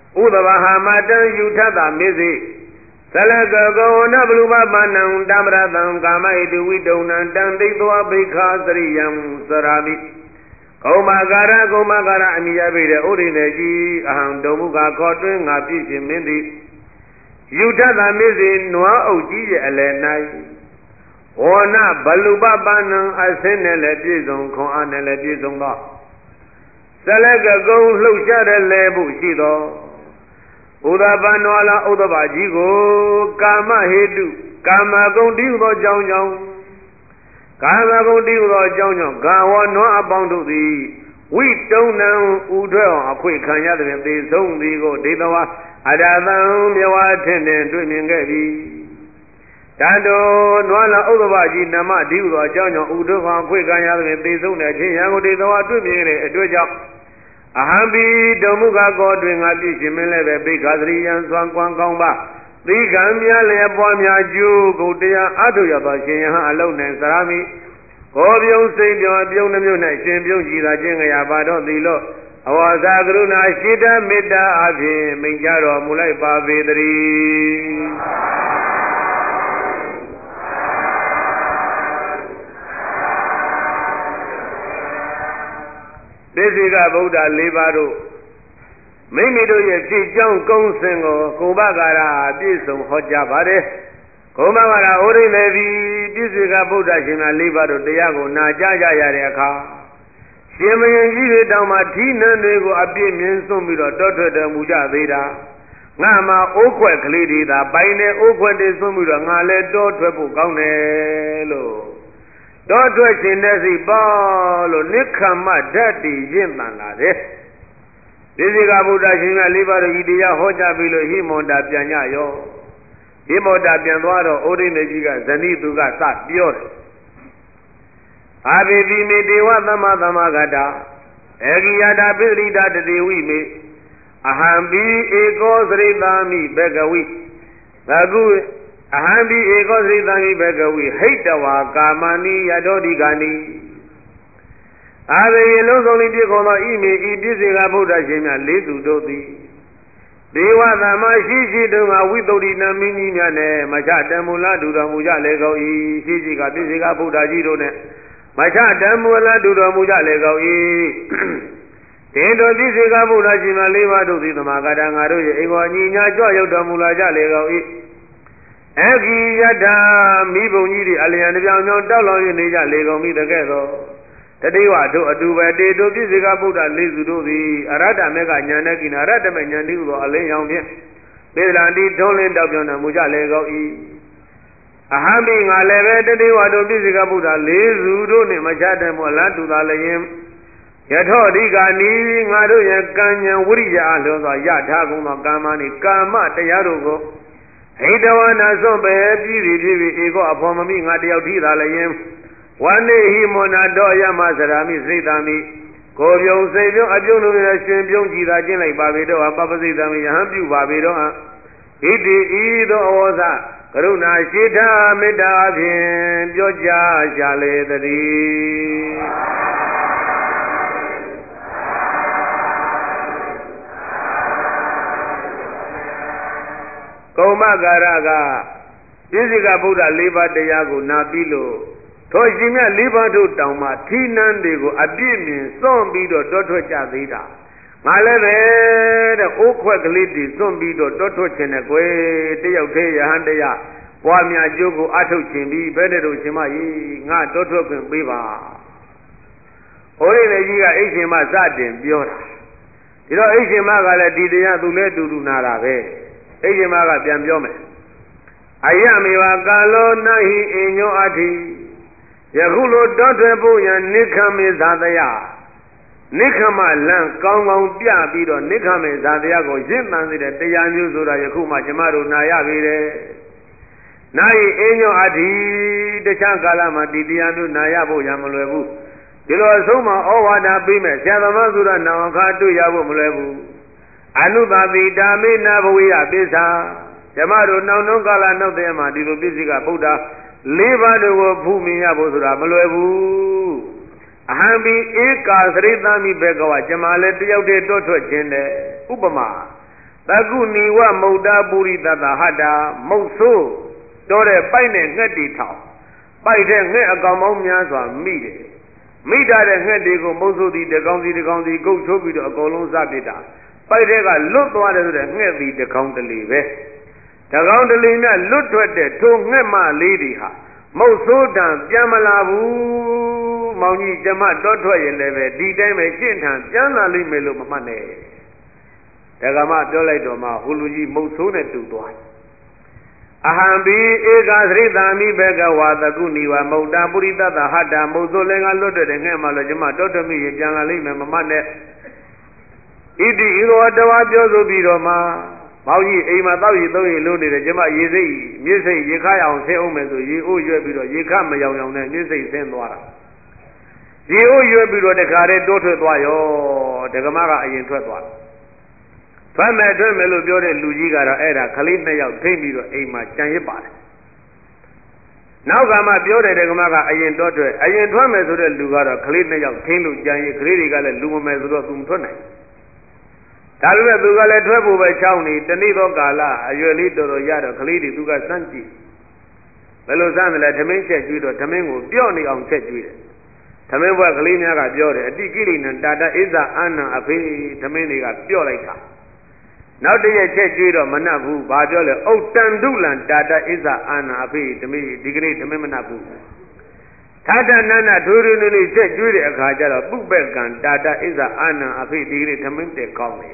S1: Udavahamatan Yutata Mizi Salaka Gona Bluba Banam Damratam Kama Iduidonan Danditoa Bika Sriyam Sarabi Komagara Komagara Amiyabida Urineji Aham Domuka Kotwin Apishi Mindi Yutata Mizi Noa Oji Elenai Ona Baluba Banam Asenele Pizon Kon Anele Pizon Salaka Go Lushada Lebu Shido Udabanola Udabajigo, Kama Hedu, Kama Gondi Udo Jong Kama Gondi Udo Jong, Gawa no abound thee. We don't know Udo, a quick Kanya, the zone the go, Dedawa, Adadam, Yawa attendant, doing Gabi. Tando, Noala Udabaji, Nama, Dido, Jong, Udo, quick Kanya, the zone, Yago Dedawa, doing a do job. Ahambi Domuga Godwin Abishimele Bigazrian Swankwan Gomba, the Gambia Leapomia Jew, Godia Adoya Bashian alone and Sarami, Gobion Saint John Bion Champion Gila Jenga Bado Dilo, our Zagruna Shida Mida Avi, Minjaro Mulaipa Vedri. Desiga Buddha Libaro Mimido Yeti John Gonsengo, Kubagara, Bisum Hojabare, Komagara Ori Levi, Desiga Buddha Shina Libaro, Diago, Najaja Yareka. Shemayan Giri Damatina Nego Abim Sumiro, Doctor de Muja Veda, Nama Okwe Klidi, the Baine Okwe de Sumiro, Nale Dotrebu Gaunelo. Doctor Chinesi Balo, Nikama Daddy, Jimana. This is Abuda Shina Liver, Idia Hoja Bilo, Himoda Pianayo, Himoda Pianwaro, Odin Ejiga, Zanituga, Sat, Bior. Abibi me Dewata Matamagada, Egiada Bilida de Wime, Ahambi Ego Sridami Begawi, Bagu. Ahambi Ego Sridami Begawi, Haitawa, Kamani, Yadodigani. Ave Yellow only Dicola Ime, Idisiga Buddha Shina, Litu Dodi. Dewa Namashi, Duma, Widodina Minimane, Machata Mula, Duda Muja Lego, Shishika, Disiga Buddha Girone, Machata Mula, Duda Muja Lego, Tendo Disiga Buddha Shina, Leva Dodi, the Magadangaru, Ego Nina, Joy of the Mulaja Lego. Egi Yada, Mibonidi, Alian, Dalo, Nija, Lego, me the ghetto. Tadiwa do a do a day do Disiga Buddha, Lizu do the Arada Mega Yanakin, Arada Menyandu, Alayan, Belandi, Dolin, Dabiana, Muja Lego E. Ahaming Aleve, Tadiwa do Disiga Buddha, Lizu do Machada Molantu Alayim. Yato Diga Ni, Nadu Yakanya, Wurija, Yataguma, Kamani, Kama, Tayarugo. Hidawana Zombe, Bibi, Ego upon me, Nadia Layim. One day he Monado Yamasarami, Sridami, Koyo Savio, Abionu, Champion, Gida, like Babido, Papazidami, Hambu, Babido. It is either Oza, Karuna, Shita, Medavin, Georgia, Jale, the Dee. Komagaraga, Disiga Buddha, Liba Deyago, Nabilo. Toshimia Libanto Dama, Tinan Dego, Abimi, Sombido, Doctor Jazida. Maleve, the Oquak Lady, Sombido, Doctor Cheneque, Teotea, Handea, Wamia Jogo, Ato Chimbi, Benedo Chimai, Not Doctor Biva. Only the year Ashima Zadin, Biora. You know, Ashimaga, Didia, Dule, Dunarabe, Ashimaga, Biambiome. Ayami, Galo, Nahi, in your Ati. Yahulo Dotrebo and Nikame Zadaya. Nikama Lan, Kong Pia Bido, Nikame Zadiago, Jimman, the Yamuzura Yakuma Jamaru Nayavire. Nai Enyo Adi, the Chankalama, Didianu Nayabu Yamalu. Dilo Soma, Owada Bime, Savamazura Namaka to Yabu Mulebu. Anubabi Dami Nabuya Bisa. Jamaru no no gala no dema, Dilo Bisiga Buddha. Liva the Bumi Abusura Malebu Ahambi Eka Sridami Begawa Jamale Diode Doto Jende Ubama Taku niwa mauda puri tata hada mauso dore paine ngati thao pai de nge akam maung mya swa mi de mi ta de nge de ko mauso di de kaung si de kaung si guk cho pi do a kaung long sa pit ta pai de ka lut twa de so de nge di de kaung de li be de kaung de li mya lut twet de tho nge ma li di ha mauso dan pyan ma la bu maung ji jama tot twet yin le be di time be shin than pyan la li me lo ma mat ne de ka ma pyo lai do ma hu lu ji mauso ne tu twa Ahambi eka sri dami beka wataku niwa mauta puritata hata mauso lenga lotte de nge ma lo jama dotte mi ye pyan la li me ma mat ne iti iro tawa pyo so pi do ma maung jiအိမ်မှာတောက်ရီသုံးရီလုံးနေတယ်ကျမရေစိတ်မြစ်စိတ်ရေခါရအောင်ဆင်းအောင်မယ်ဆိုရေအိုးရွက်ပြီးတော့ရေခမယောင်ယောင်နဲ့မြစ်စိတ်ဆင်းသွားတာရေအိုးရွက်ပြီးတော့တခါတည်းတိုးထွက်သွားရောဒကမကအရင်ထွက်သွားထွက်မယ်ထွက်မယ်လို့ပြောတဲ့လူကြီးကတော့အဲ့ဒါခလေးနှစ်ယောက်ထိမ့်ပြီးတော့အိမ်မှာကြံရစ်ပါတယ်နောက်ကမှပြောတဲ့ဒကမကအရင်တော့ထွက်အရင်ထွက်မယ်ဆိုတဲ့လူကတော့ခလေးနှစ်ယောက်ထိမ့်လို့ကြံရစ်ခလေးတွေကလည်းလူမမယ်ဆိုတော့သူမထွက်နိုင်ဒါပေမဲ့သူကလည်းထွက်ဖို့ပဲချောင်းနေတနေ့သောကာလအရွယ်လေးတော်တော်ရတော့ကလေးတွေသူကစမ်းကြည့်ဘယ်လိုစမ်းတယ်လဲသမင်းချက်ကျွေးတော့သမင်းကိုပြော့နေအောင်ချက်ကျွေးတယ်သမင်းဘွက်ကလေးများကပြောတယ်အတိကိရိနံတာတဣဇအာနံအဖေသမင်းတွေကပြော့လိုက်တာနောက်တရက်ချက်ကျွေးတော့မနှက်ဘူးဘာပြောလဲဥတ္တန္တုလံတာတဣဇအာနံအဖေသမင်းဒီကနေ့သမင်းမနှက်ဘူးထာတနန္ဒဒွေရင်းလေးချက်ကျွေးတဲ့အခါကျတော့ပုပ္ပကံတာတဣဇအာနံအဖေဒီကနေ့သမင်းတက်ကောင်းတယ်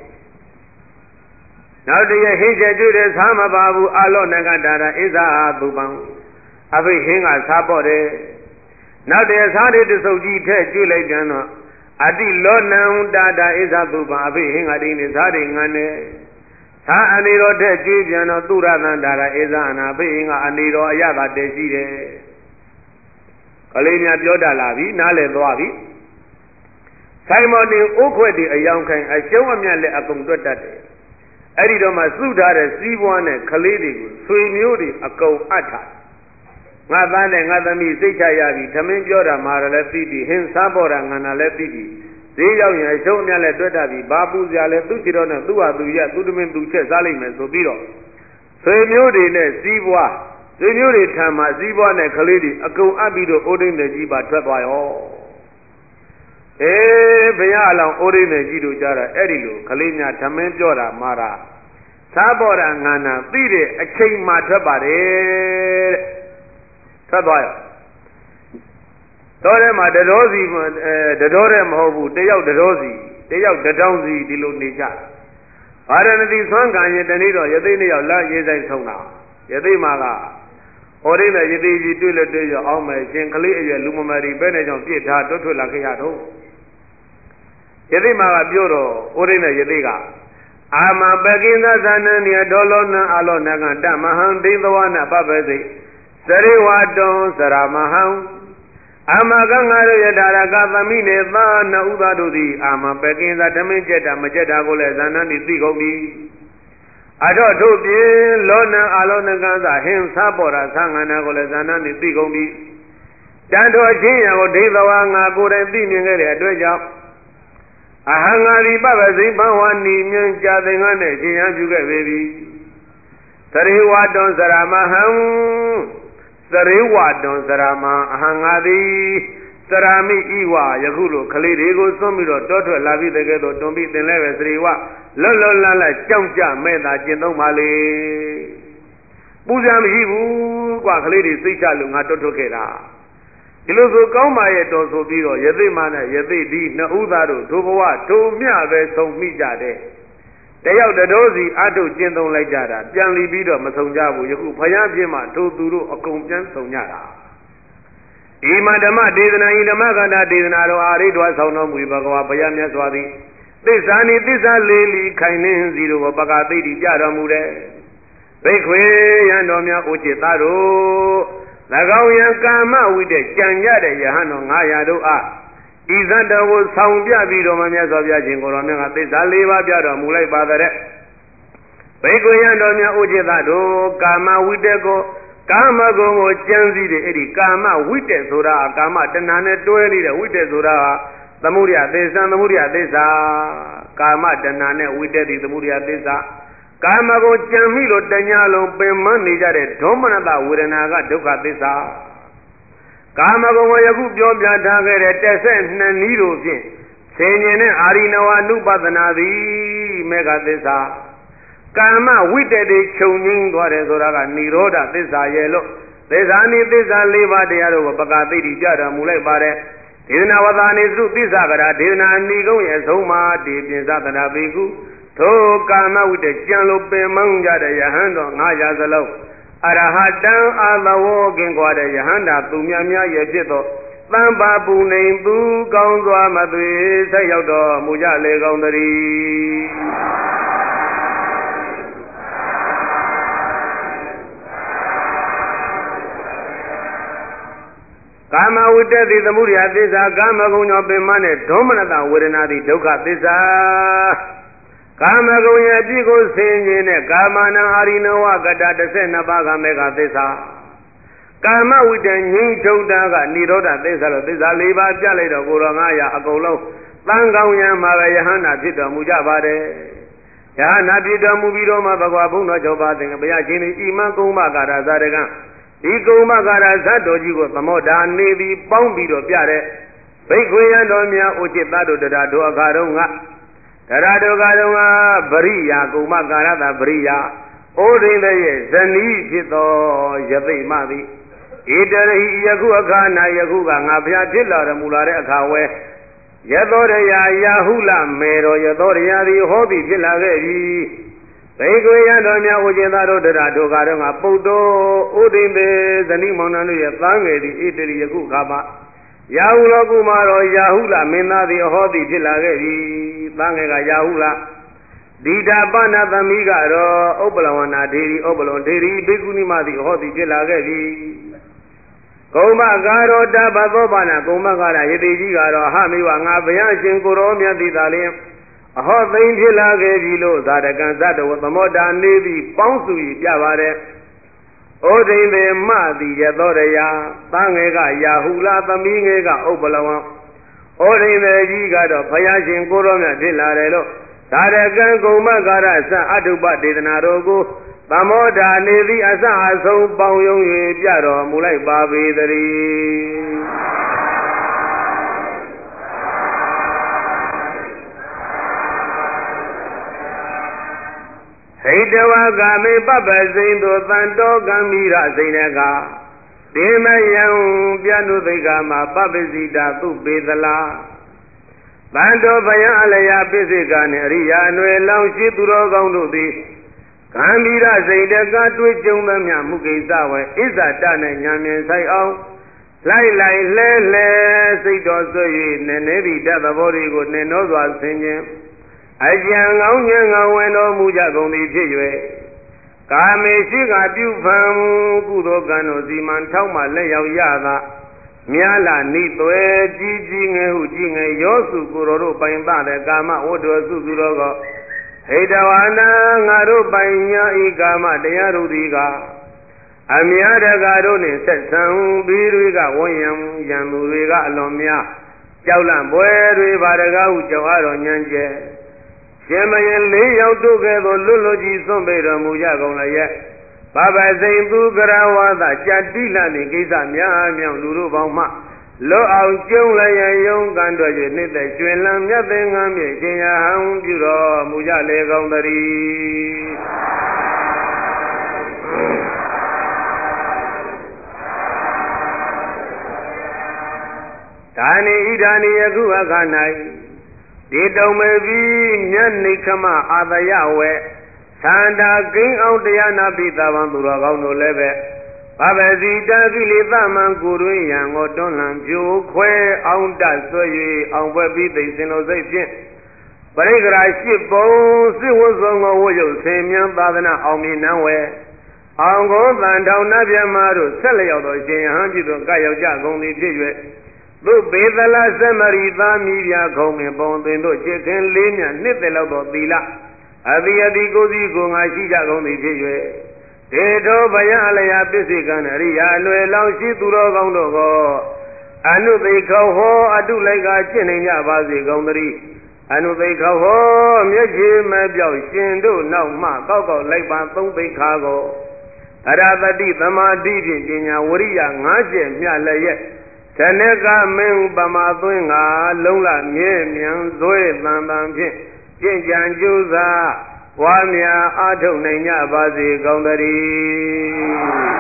S1: နောက်တည်းဟိချက်ကျွတဲ့သာမပါဘူးအလောနကတာရဣဇာသူပံအဖိဟင်းကစားပေါ့တယ်နောက်တည်းစားတဲ့တစုပ်ကြီးထည့်ကျွလိုက်ပြန်တော့အတိလောနံတာတာဣဇာသူပံအဖိဟင်းကတိနေစားတယ်ငန်းတယ်သာအနေတော်ထည့်ကျွပြန်တော့သူရသန္တာရဣဇာအနာအဖိဟင်းကအနေတော်အရသာတည်ရှိတယ်ကလေးများပြောတတ်လာပြီနားလည်သွားပြီဆိုင်မော်တင်ဥခွက်ဒီအယောင်ခိုင်အရှုံးအမြတ်လည်းအကုန်တွက်တတ်တယ်အဲ့ဒီတော့မှစုထားတဲ့စီးပွားနဲ့ကလေးတွေကိုဆွေမျိုးတွေအကုန်အပ်ထားငါသားနဲ့ငါသမီးစိတ်ချရပြီသမင်းပြောတာမှာလည်းသိပြီဟင်းစားပေါ်တာငါနာလည်းသိပြီဈေးရောက်ရင်အရှုံးအမြတ်လည်းတွက်တတ်ပြီဘာပူစရာလဲသူ့ချီတော့နဲ့သူ့ဟာသူရသူ့တမင်သူချက်စားလိုက်မယ်ဆိုပြီးတော့ဆွေမျိုးတွေနဲ့စီးပွားဆွေမျိုးတွေထံမှာစီးပွားနဲ့ကလေးတွေအကုန်အပ်ပြီးတော့အိုးဒိန်းတွေကြီးပါထွက်သွားရောအေးဘုရားအလောင်းအိုးရင်းနဲ့ကြီးတို့ကြတာအဲ့ဒီလိုကလေးများဓမင်းပြောတာမှာတာသာပေါ်တာငါနာသိတဲ့အချိန်မှထွက်ပါတယ်တဲ့ထွက်သွားရောတော်ထဲမှာတတော်စီအဲတတော်ထဲမဟုတ်ဘူးတယောက်တတော်စီတယောက်တတောင်းစီဒီလိုနေကြဘာရဏတိသွမ်းကံရင်တနေ့တော့ယသိနှစ်ယောက်လာရေးဆိုင်ဆုံးတာယသိမှာကဟောရင်းနဲ့ယသိကြီးတွေ့လက်တွေ့ရအောင်မယ်ရှင်ကလေးအရွယ်လူမမာရီပဲနဲ့ကြောင့်ပြစ်ထားတွတ်ထွက်လာခဲ့ရတော့ယသိမာကပြောတော့ဩရိနဲ့ယသိကအာမပကိသသနံညဒေါလောနံအလောနကတမဟံဒိသဝနာပပသိစရိဝတောစရမဟံအာမကငါတို့ယထာရကသမိနေသာနဥဒတို့သည်အာမပကိသဓမင်းကျက်တာမကျက်တာကိုလည်းဇာနံသည်သိကုန်ပြီအတော့တို့ဖြင့်လောနံအလောနကသဟင်းစားပေါ်တာသံဃာနာကိုလည်းဇာနံသည်သိကုန်ပြီတန်တော်ချင်းရကိုဒိသဝငါကိုယ်တိုင်သိမြင်ခဲ့တဲ့အတွက်ကြောင့်အဟံငါဒီပပစိဘဝနီမြင်ကြသင်္ကန်းနဲ့ရှင်ရန်ပြုခဲ့ပေပြီသရိဝတံစရမဟံသရိဝတံစရမအဟံငါသည်စရာမိဤဝယခုလိုကလေးတွေကိုစွန့်ပြီးတော့တောထွက်လာပြီးတကယ်တော့တွန်ပြီးတင်လဲပဲသရိဝလွတ်လွတ်လပ်လပ်ကြောက်ကြမဲ့တာကျင့်သုံးပါလေပူဇာမရှိဘူးကွာကလေးတွေစိတ်ချလို့ငါတောထွက်ခဲ့တာဒီလိုဆိုကောင်းပါရဲ့တော်ဆိုပြီးတော့ယသိမနဲ့ယသိဒီနှစ်ဦးသားတို့ဒုဘဝဒုမြပဲဆုံးမိကြတဲ့တယောက်တတော်စီအထုကျင့်သုံးလိုက်ကြတာပြန်လီပြီးတော့မဆုံးကြဘူးယခုဘုရားပြင်းမှာထိုသူတို့အကုန်ပြန်ဆုံးကြတာဒီမှာဓမ္မဒေသနာဤဓမ္မကန္တာဒေသနာတော်အာရိတော်ဆောင်တော်မူဘဂဝါဘုရားမြတ်စွာသည်သစ္စာနိသစ္စာလေးလီခိုင်နှင်းစီတို့ပကသိတိကြတော်မူတဲ့ဘိက္ခွေယံတော်များဥจิตသားတို့၎င်းယံကာမဝိတ္တကြံကြတဲ့ယဟန်တော်ငါးရာတို့အားဤသတ္တကိုဆောင်ပြပြီးတော်မှာမြတ်စွာဘုရားရှင်ကိုယ်တော်မြတ်ကသစ္စာလေးပါးပြတော်မူလိုက်ပါတဲ့ဘိက္ခွေယံတော်များဥจิตတို့ကာမဝိတ္တကိုကာမဂုဏ်ကိုကြံစည်တဲ့အဲ့ဒီကာမဝိတ္တဆိုတာကာမတဏှာနဲ့တွဲနေတဲ့ဝိတ္တဆိုတာသမုဒယသစ္စာသမုဒယသစ္စာကာမတဏှာနဲ့ဝိတ္တတိသမုဒယသစ္စာကာမဂုဏ်ကြံမိလို့တညာလုံးပင်မနေကြတဲ့ဒေါမနတဝေဒနာကဒုက္ခသစ္စာကာမဂုဏ်ကိုယခုပြောပြထားခဲ့တဲ့တက်ဆက်နှစ်နည်းတို့ဖြင့်ဆင်ញင်တဲ့အာရိနဝနုပဒနာသည်မေဃသစ္စာကာမဝိတ္တတွေခြုံငိမ့်သွားတယ်ဆိုတာကនិရောဓသစ္စာရဲ့လို့သစ္စာနိသစ္စာ၄ပါးတရားတို့ကိုပကာသိတိပြတော်မူလိုက်ပါတယ်ဒေသနာဝသာနိသုသစ္စာကရာဒေသနာဏီကုံရဲ့အဆုံးမှာဒီပြင်သတနာပေကုထိုကာမဝိတ္တကြံလို့ပင်မကြတဲ့ယဟန်တော်ငါးရာစလုံးအရဟတံအာသဝောကင်ကွာတဲ့ယဟန္တာသူများများရဲ့ဖြစ်သောသံပါပူနေသူကောင်းစွာမသွေဆက်ရောက်တော်မူကြလေကောင်းတည်းကာမဝိတ္တတိသမုဒယသစ္စာကာမဂုဏ်ကြောင့်ပင်မနဲ့ဒေါမနတဝေဒနာတိဒုက္ခသစ္စာကာမဂုဏ်ရဲ့အပြစ်ကိုဆင်ခြင်တဲ့ကာမနာအာရိနဝကတတစ်ဆယ်နှစ်ပါးကမေဃသစ္စာကာမဝိတ္တငြိမ်းချုပ်တာကនិရောဓသစ္စာလို့သစ္စာ၄ပါးပြလိုက်တော့ကိုတော်ငါးရာအကုန်လုံးသံကောင်းရံမှာပဲယဟန္တာဖြစ်တော်မူကြပါတယ်ယဟန္တာဖြစ်တော်မူပြီးတော့မှဘဂဝါဘုန်းတော်၆ပါးသင်္ကဘုရားရှင်ဤဣမံကုံမကာရဇာတကံဒီကုံမကာရဇတ်တော်ကြီးကိုသမုဒ္ဒါနေပြီးပေါင်းပြီးတော့ပြတဲ့ဘိက္ခွေယံတော်များဥจิตတတို့တရားတို့အခါတော့ငါတရားတို့ကတော့ငါပရိယာကုံမကာရတာပရိယာဩဒိန်ရဲ့ဇနီးဖြစ်သောယသိမသည်ဧတရိယခုအခါ၌ယခုကငါဘုရားဖြစ်လာတော်မူလာတဲ့အခါဝဲယသောရယာယာဟုလမေတော်ယသောရယာသည်ဟောသည်ဖြစ်လာခဲ့ပြီဘိက္ခွေယံတော်များဥจิตတို့တရားတို့ကတော့ငါပုတ်တော်ဩဒိန်ပေဇနီးမောင်နှံတို့ရဲ့သံငယ်သည်ဧတရိယခုအခါမှာယာဟုလောကုမာတော်ယာဟုလမင်းသားသည်ဟောသည်ဖြစ်လာခဲ့ပြီသံငယ်ကယာဟုလဒီတာပနာသမီးကတော့ဥပ္ပလဝနာဒေရီဥပ္ပလုံဒေရီဘိက္ခုနီမသည်ဟောသည်ဖြစ်လာခဲ့ပြီကုံမကာရောတဘသောပါဏကုံမကာရယတိကြီးကတော့ဟမေဝငါဘုရားရှင်ကိုရောမြတ်သည်သာလျှင်အဟောသိမ့်ဖြစ်လာခဲ့ပြီလို့ဇာတကံဇတဝသမောတာနေပြီးပေါင်းစုပြီးပြပါတယ်ဩဒိန်သေမသည်ယသောရယာသံငယ်ကယာဟုလာသမီးငယ်ကဥပ္ပလဝံဩဒိန်သေကြီးကတော့ဘုရားရှင်ကိုရောမြတ်ဖြစ်လာတယ်လို့ဇာတကံကုံမကာရစအတုပဒေသနာတော်ကိုသမောဓာနေသည်အစအဆုံးပေါင်းယုံ၍ပြတော်မူလိုက်ပါပေသတည်းဟိတဝကာမေပပ္ပစိန်သောတန်တောကံမိရစိန်တကဒေမယံပြနုသိက္ခာမှာပပ္ပစီတာသူပေသလားတန်တောဘယံအလယပိစိကနှင့်အရိယာအနွယ်လောင်ရှိသူတော်ကောင်းတို့သည်ကံမိရစိတ်တကတွေ့ကြုံသမျှမုကိစ္စဝဲဣဇာတနဲ့ညာမြင်ဆိုင်အောင်လိုက်လိုက်လဲလဲစိတ်တော်ဆွေ၍နည်းနည်းသည့်တသဘောတွေကိုနှင်နှောစွာဆင်ခြင်းအကြံကောင်းခြင်းကောင်းဝင်တော်မူကြကုန်သည်ဖြစ်၍ကာမေရှိကပြုဖံကုသိုလ်ကံတို့စီမံထောက်မှလက်ရောက်ရသာမြာလာနိသွဲကြီးကြီးငယ်ဟုကြီးငယ်ရောစုကိုယ်တော်တို့ပိုင်ပတဲ့ကာမဝတ္တစုသူတော်ကဟိတဝါနာငါတို့ပိုင်ညာဤကာမတရားတို့သည်ကအမြတ်တကာတို့နှင့်ဆက်ဆံပြီးတွေကဝန်းရံရံသူတွေကအလွန်များကြောက်လန့်ပွဲတွေဘာတကားဟုကြောက်အားတော်ညံကျဲရှင်မယင်လေးယောက်တို့ကဲ့သို့လွတ်လွတ်ကြီးသွန့်ပေတော်မူကြကုန်လည်းရဲ့ဘဘစိန်သူကရဝါသကြတိလနှင့်ကိစ္စများမြောင်လူတို့ပေါင်းမှလွတ်အောင်ကျုံလည်းရယုံကန်တော်၍နှစ်သက်ကျွင်လန်းမြတ်သင်္ကန်းမြေရှင်ရဟံပြုတော်မူကြလေကောင်းတည်းဒါနိဣဒာနိယခုအခါ၌ဒီတုံမေပြီးမြတ်နိခမအာတယဝဲသန္တာကိန်းအောင်တရားနာပိသဗံသူတော်ကောင်းတို့လည်းပဲဘဗစီတာကိလေသမံကိုတွင်ရံကိုတွန်းလှန်ပြိုခွဲအောင်တဆွဲ၍အောင်ပွဲပြီးသိစင်လို့စိတ်ဖြင့်ပရိကရာရှိပုံစစ်ဝတ်ဆုံးကိုဝတ်ရုပ်ဆင်မြန်းသာသနာအောင်မြင်နှံဝဲအောင်ကိုတန်ထောင်နှပြမတို့ဆက်လျောက်တော်ရှင်ဟန်ပြုသောကရောက်ကြကုန်သည်ဖြစ်၍သူပေသလသမရိသာမိပြခုံပင်ပုံသင်တို့จิตခင်လေးမြနှစ်သက်လောက်သောသီလအတိအတိကိုစီကိုငါရှိကြကုန်သည်ဖြစ်၍ဒေတောဘယအလယပစ္စေကံအရိယာလွယ်လောင်ရှိသူတော်ကောင်းတို့ကိုအနုသိခောဟောအတုလိုက်ကကျင့်နေကြပါစေကုန်သတည်းအနုသိခဟောမျက်ခြေမပြောက်ရှင်တို့နောက်မှကောက်ကောက်လိုက်ပါသုံးသိခါကိုအရတတိသမာဓိဖြင့်ပညာဝရိယငါးချက်မြတ်လည်းရဲ့ဇနကမင်းဥပမာသွင်းငါလုံးလမြဲမြံဇွဲတန်တန်ဖြင့်ကျင့်ကြံကြိုးစားဝါများအားထုတ်နိုင်ကြပါစေကောင်းသတည်း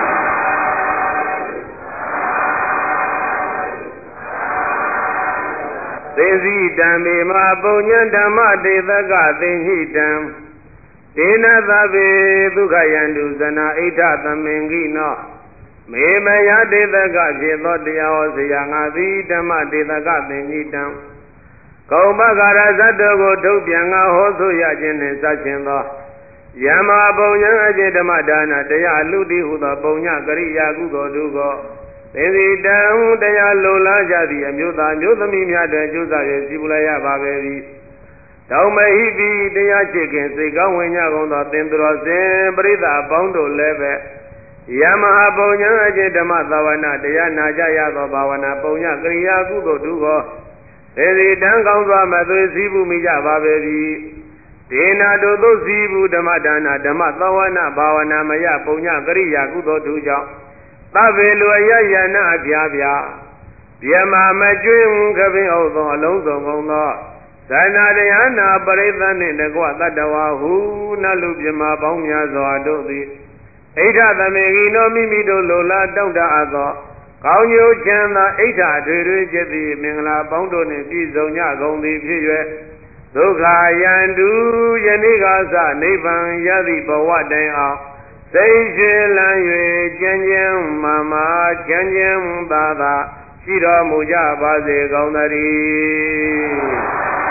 S1: သေစီတံမေမပုံညံဓမ္မတေသကသိဟိတံဒေနသဗေဒုက္ခယန္တုဇနာဣဋ္ဌသမင်္ဂိနောမေမယတေသကဖြစ်သောတရားဟောစရာငါသည်ဓမ္မတေသကသိဟိတံကုံပဂရဇတ္တကိုထုတ်ပြန်ငါဟောဆိုရခြင်းနှင့်စခြင်းသောယမပုံညံအကျင့်ဓမ္မဒါနတရားလူတိဟုသောပုံညကရိယာကုသိုလ်တို့ကိုသေစီတံတရားလိုလားကြသည့်အမျိုးသားမျိုးသမီးများတဲ့ကျိုးစားရစီပူလိုက်ရပါပဲ၏တောင်းမဟိတိတရားချစ်ခင်စိတ်ကောင်းဝင်ကြကုန်သောသင်္သူတော်စင်ပရိသတ်အပေါင်းတို့လည်းပဲယမဟာပုံညာအကျင့်ဓမ္မသာဝနာတရားနာကြရသောဘာဝနာပုံညာကရိယာကုသိုလ်တို့ကိုသေစီတံကောင်းစွာမသွေစည်းပူမိကြပါပဲ၏ဒေနာတို့သို့စည်းပူဓမ္မဒါနဓမ္မသာဝနာဘာဝနာမယပုံညာကရိယာကုသိုလ်တို့ကြောင့်သဗ္ဗေလူအယယနာအပြားပြားပြမမကျွင်းခပင်ဟုတ်သောအလုံးစုံကုန်သောဇာနာတရားနာပရိသတ်နှင့်တကွတတ္တဝါဟုနတ်လူပြမပေါင်းများစွာတို့သည်ဣဋ္ဌသမေဂိနောမိမိတို့လိုလားတောင့်တအပ်သောကောင်းကျိုးချမ်းသာဣဋ္ဌထွေထွေကျက်သည့်မင်္ဂလာပေါင်းတို့နှင့်ပြည့်စုံကြကုန်သည်ဖြစ်၍ဒုက္ခယန္တုယနေ့ကစနိဗ္ဗာန်ရသည့်ဘဝတိုင်အောင်စိတ်ရွှင်လန်း၍ကျဉ်းကျဉ်းမာမာချမ်းချမ်းသာသာရှိတော်မူကြပါစေကောင်းသတည်း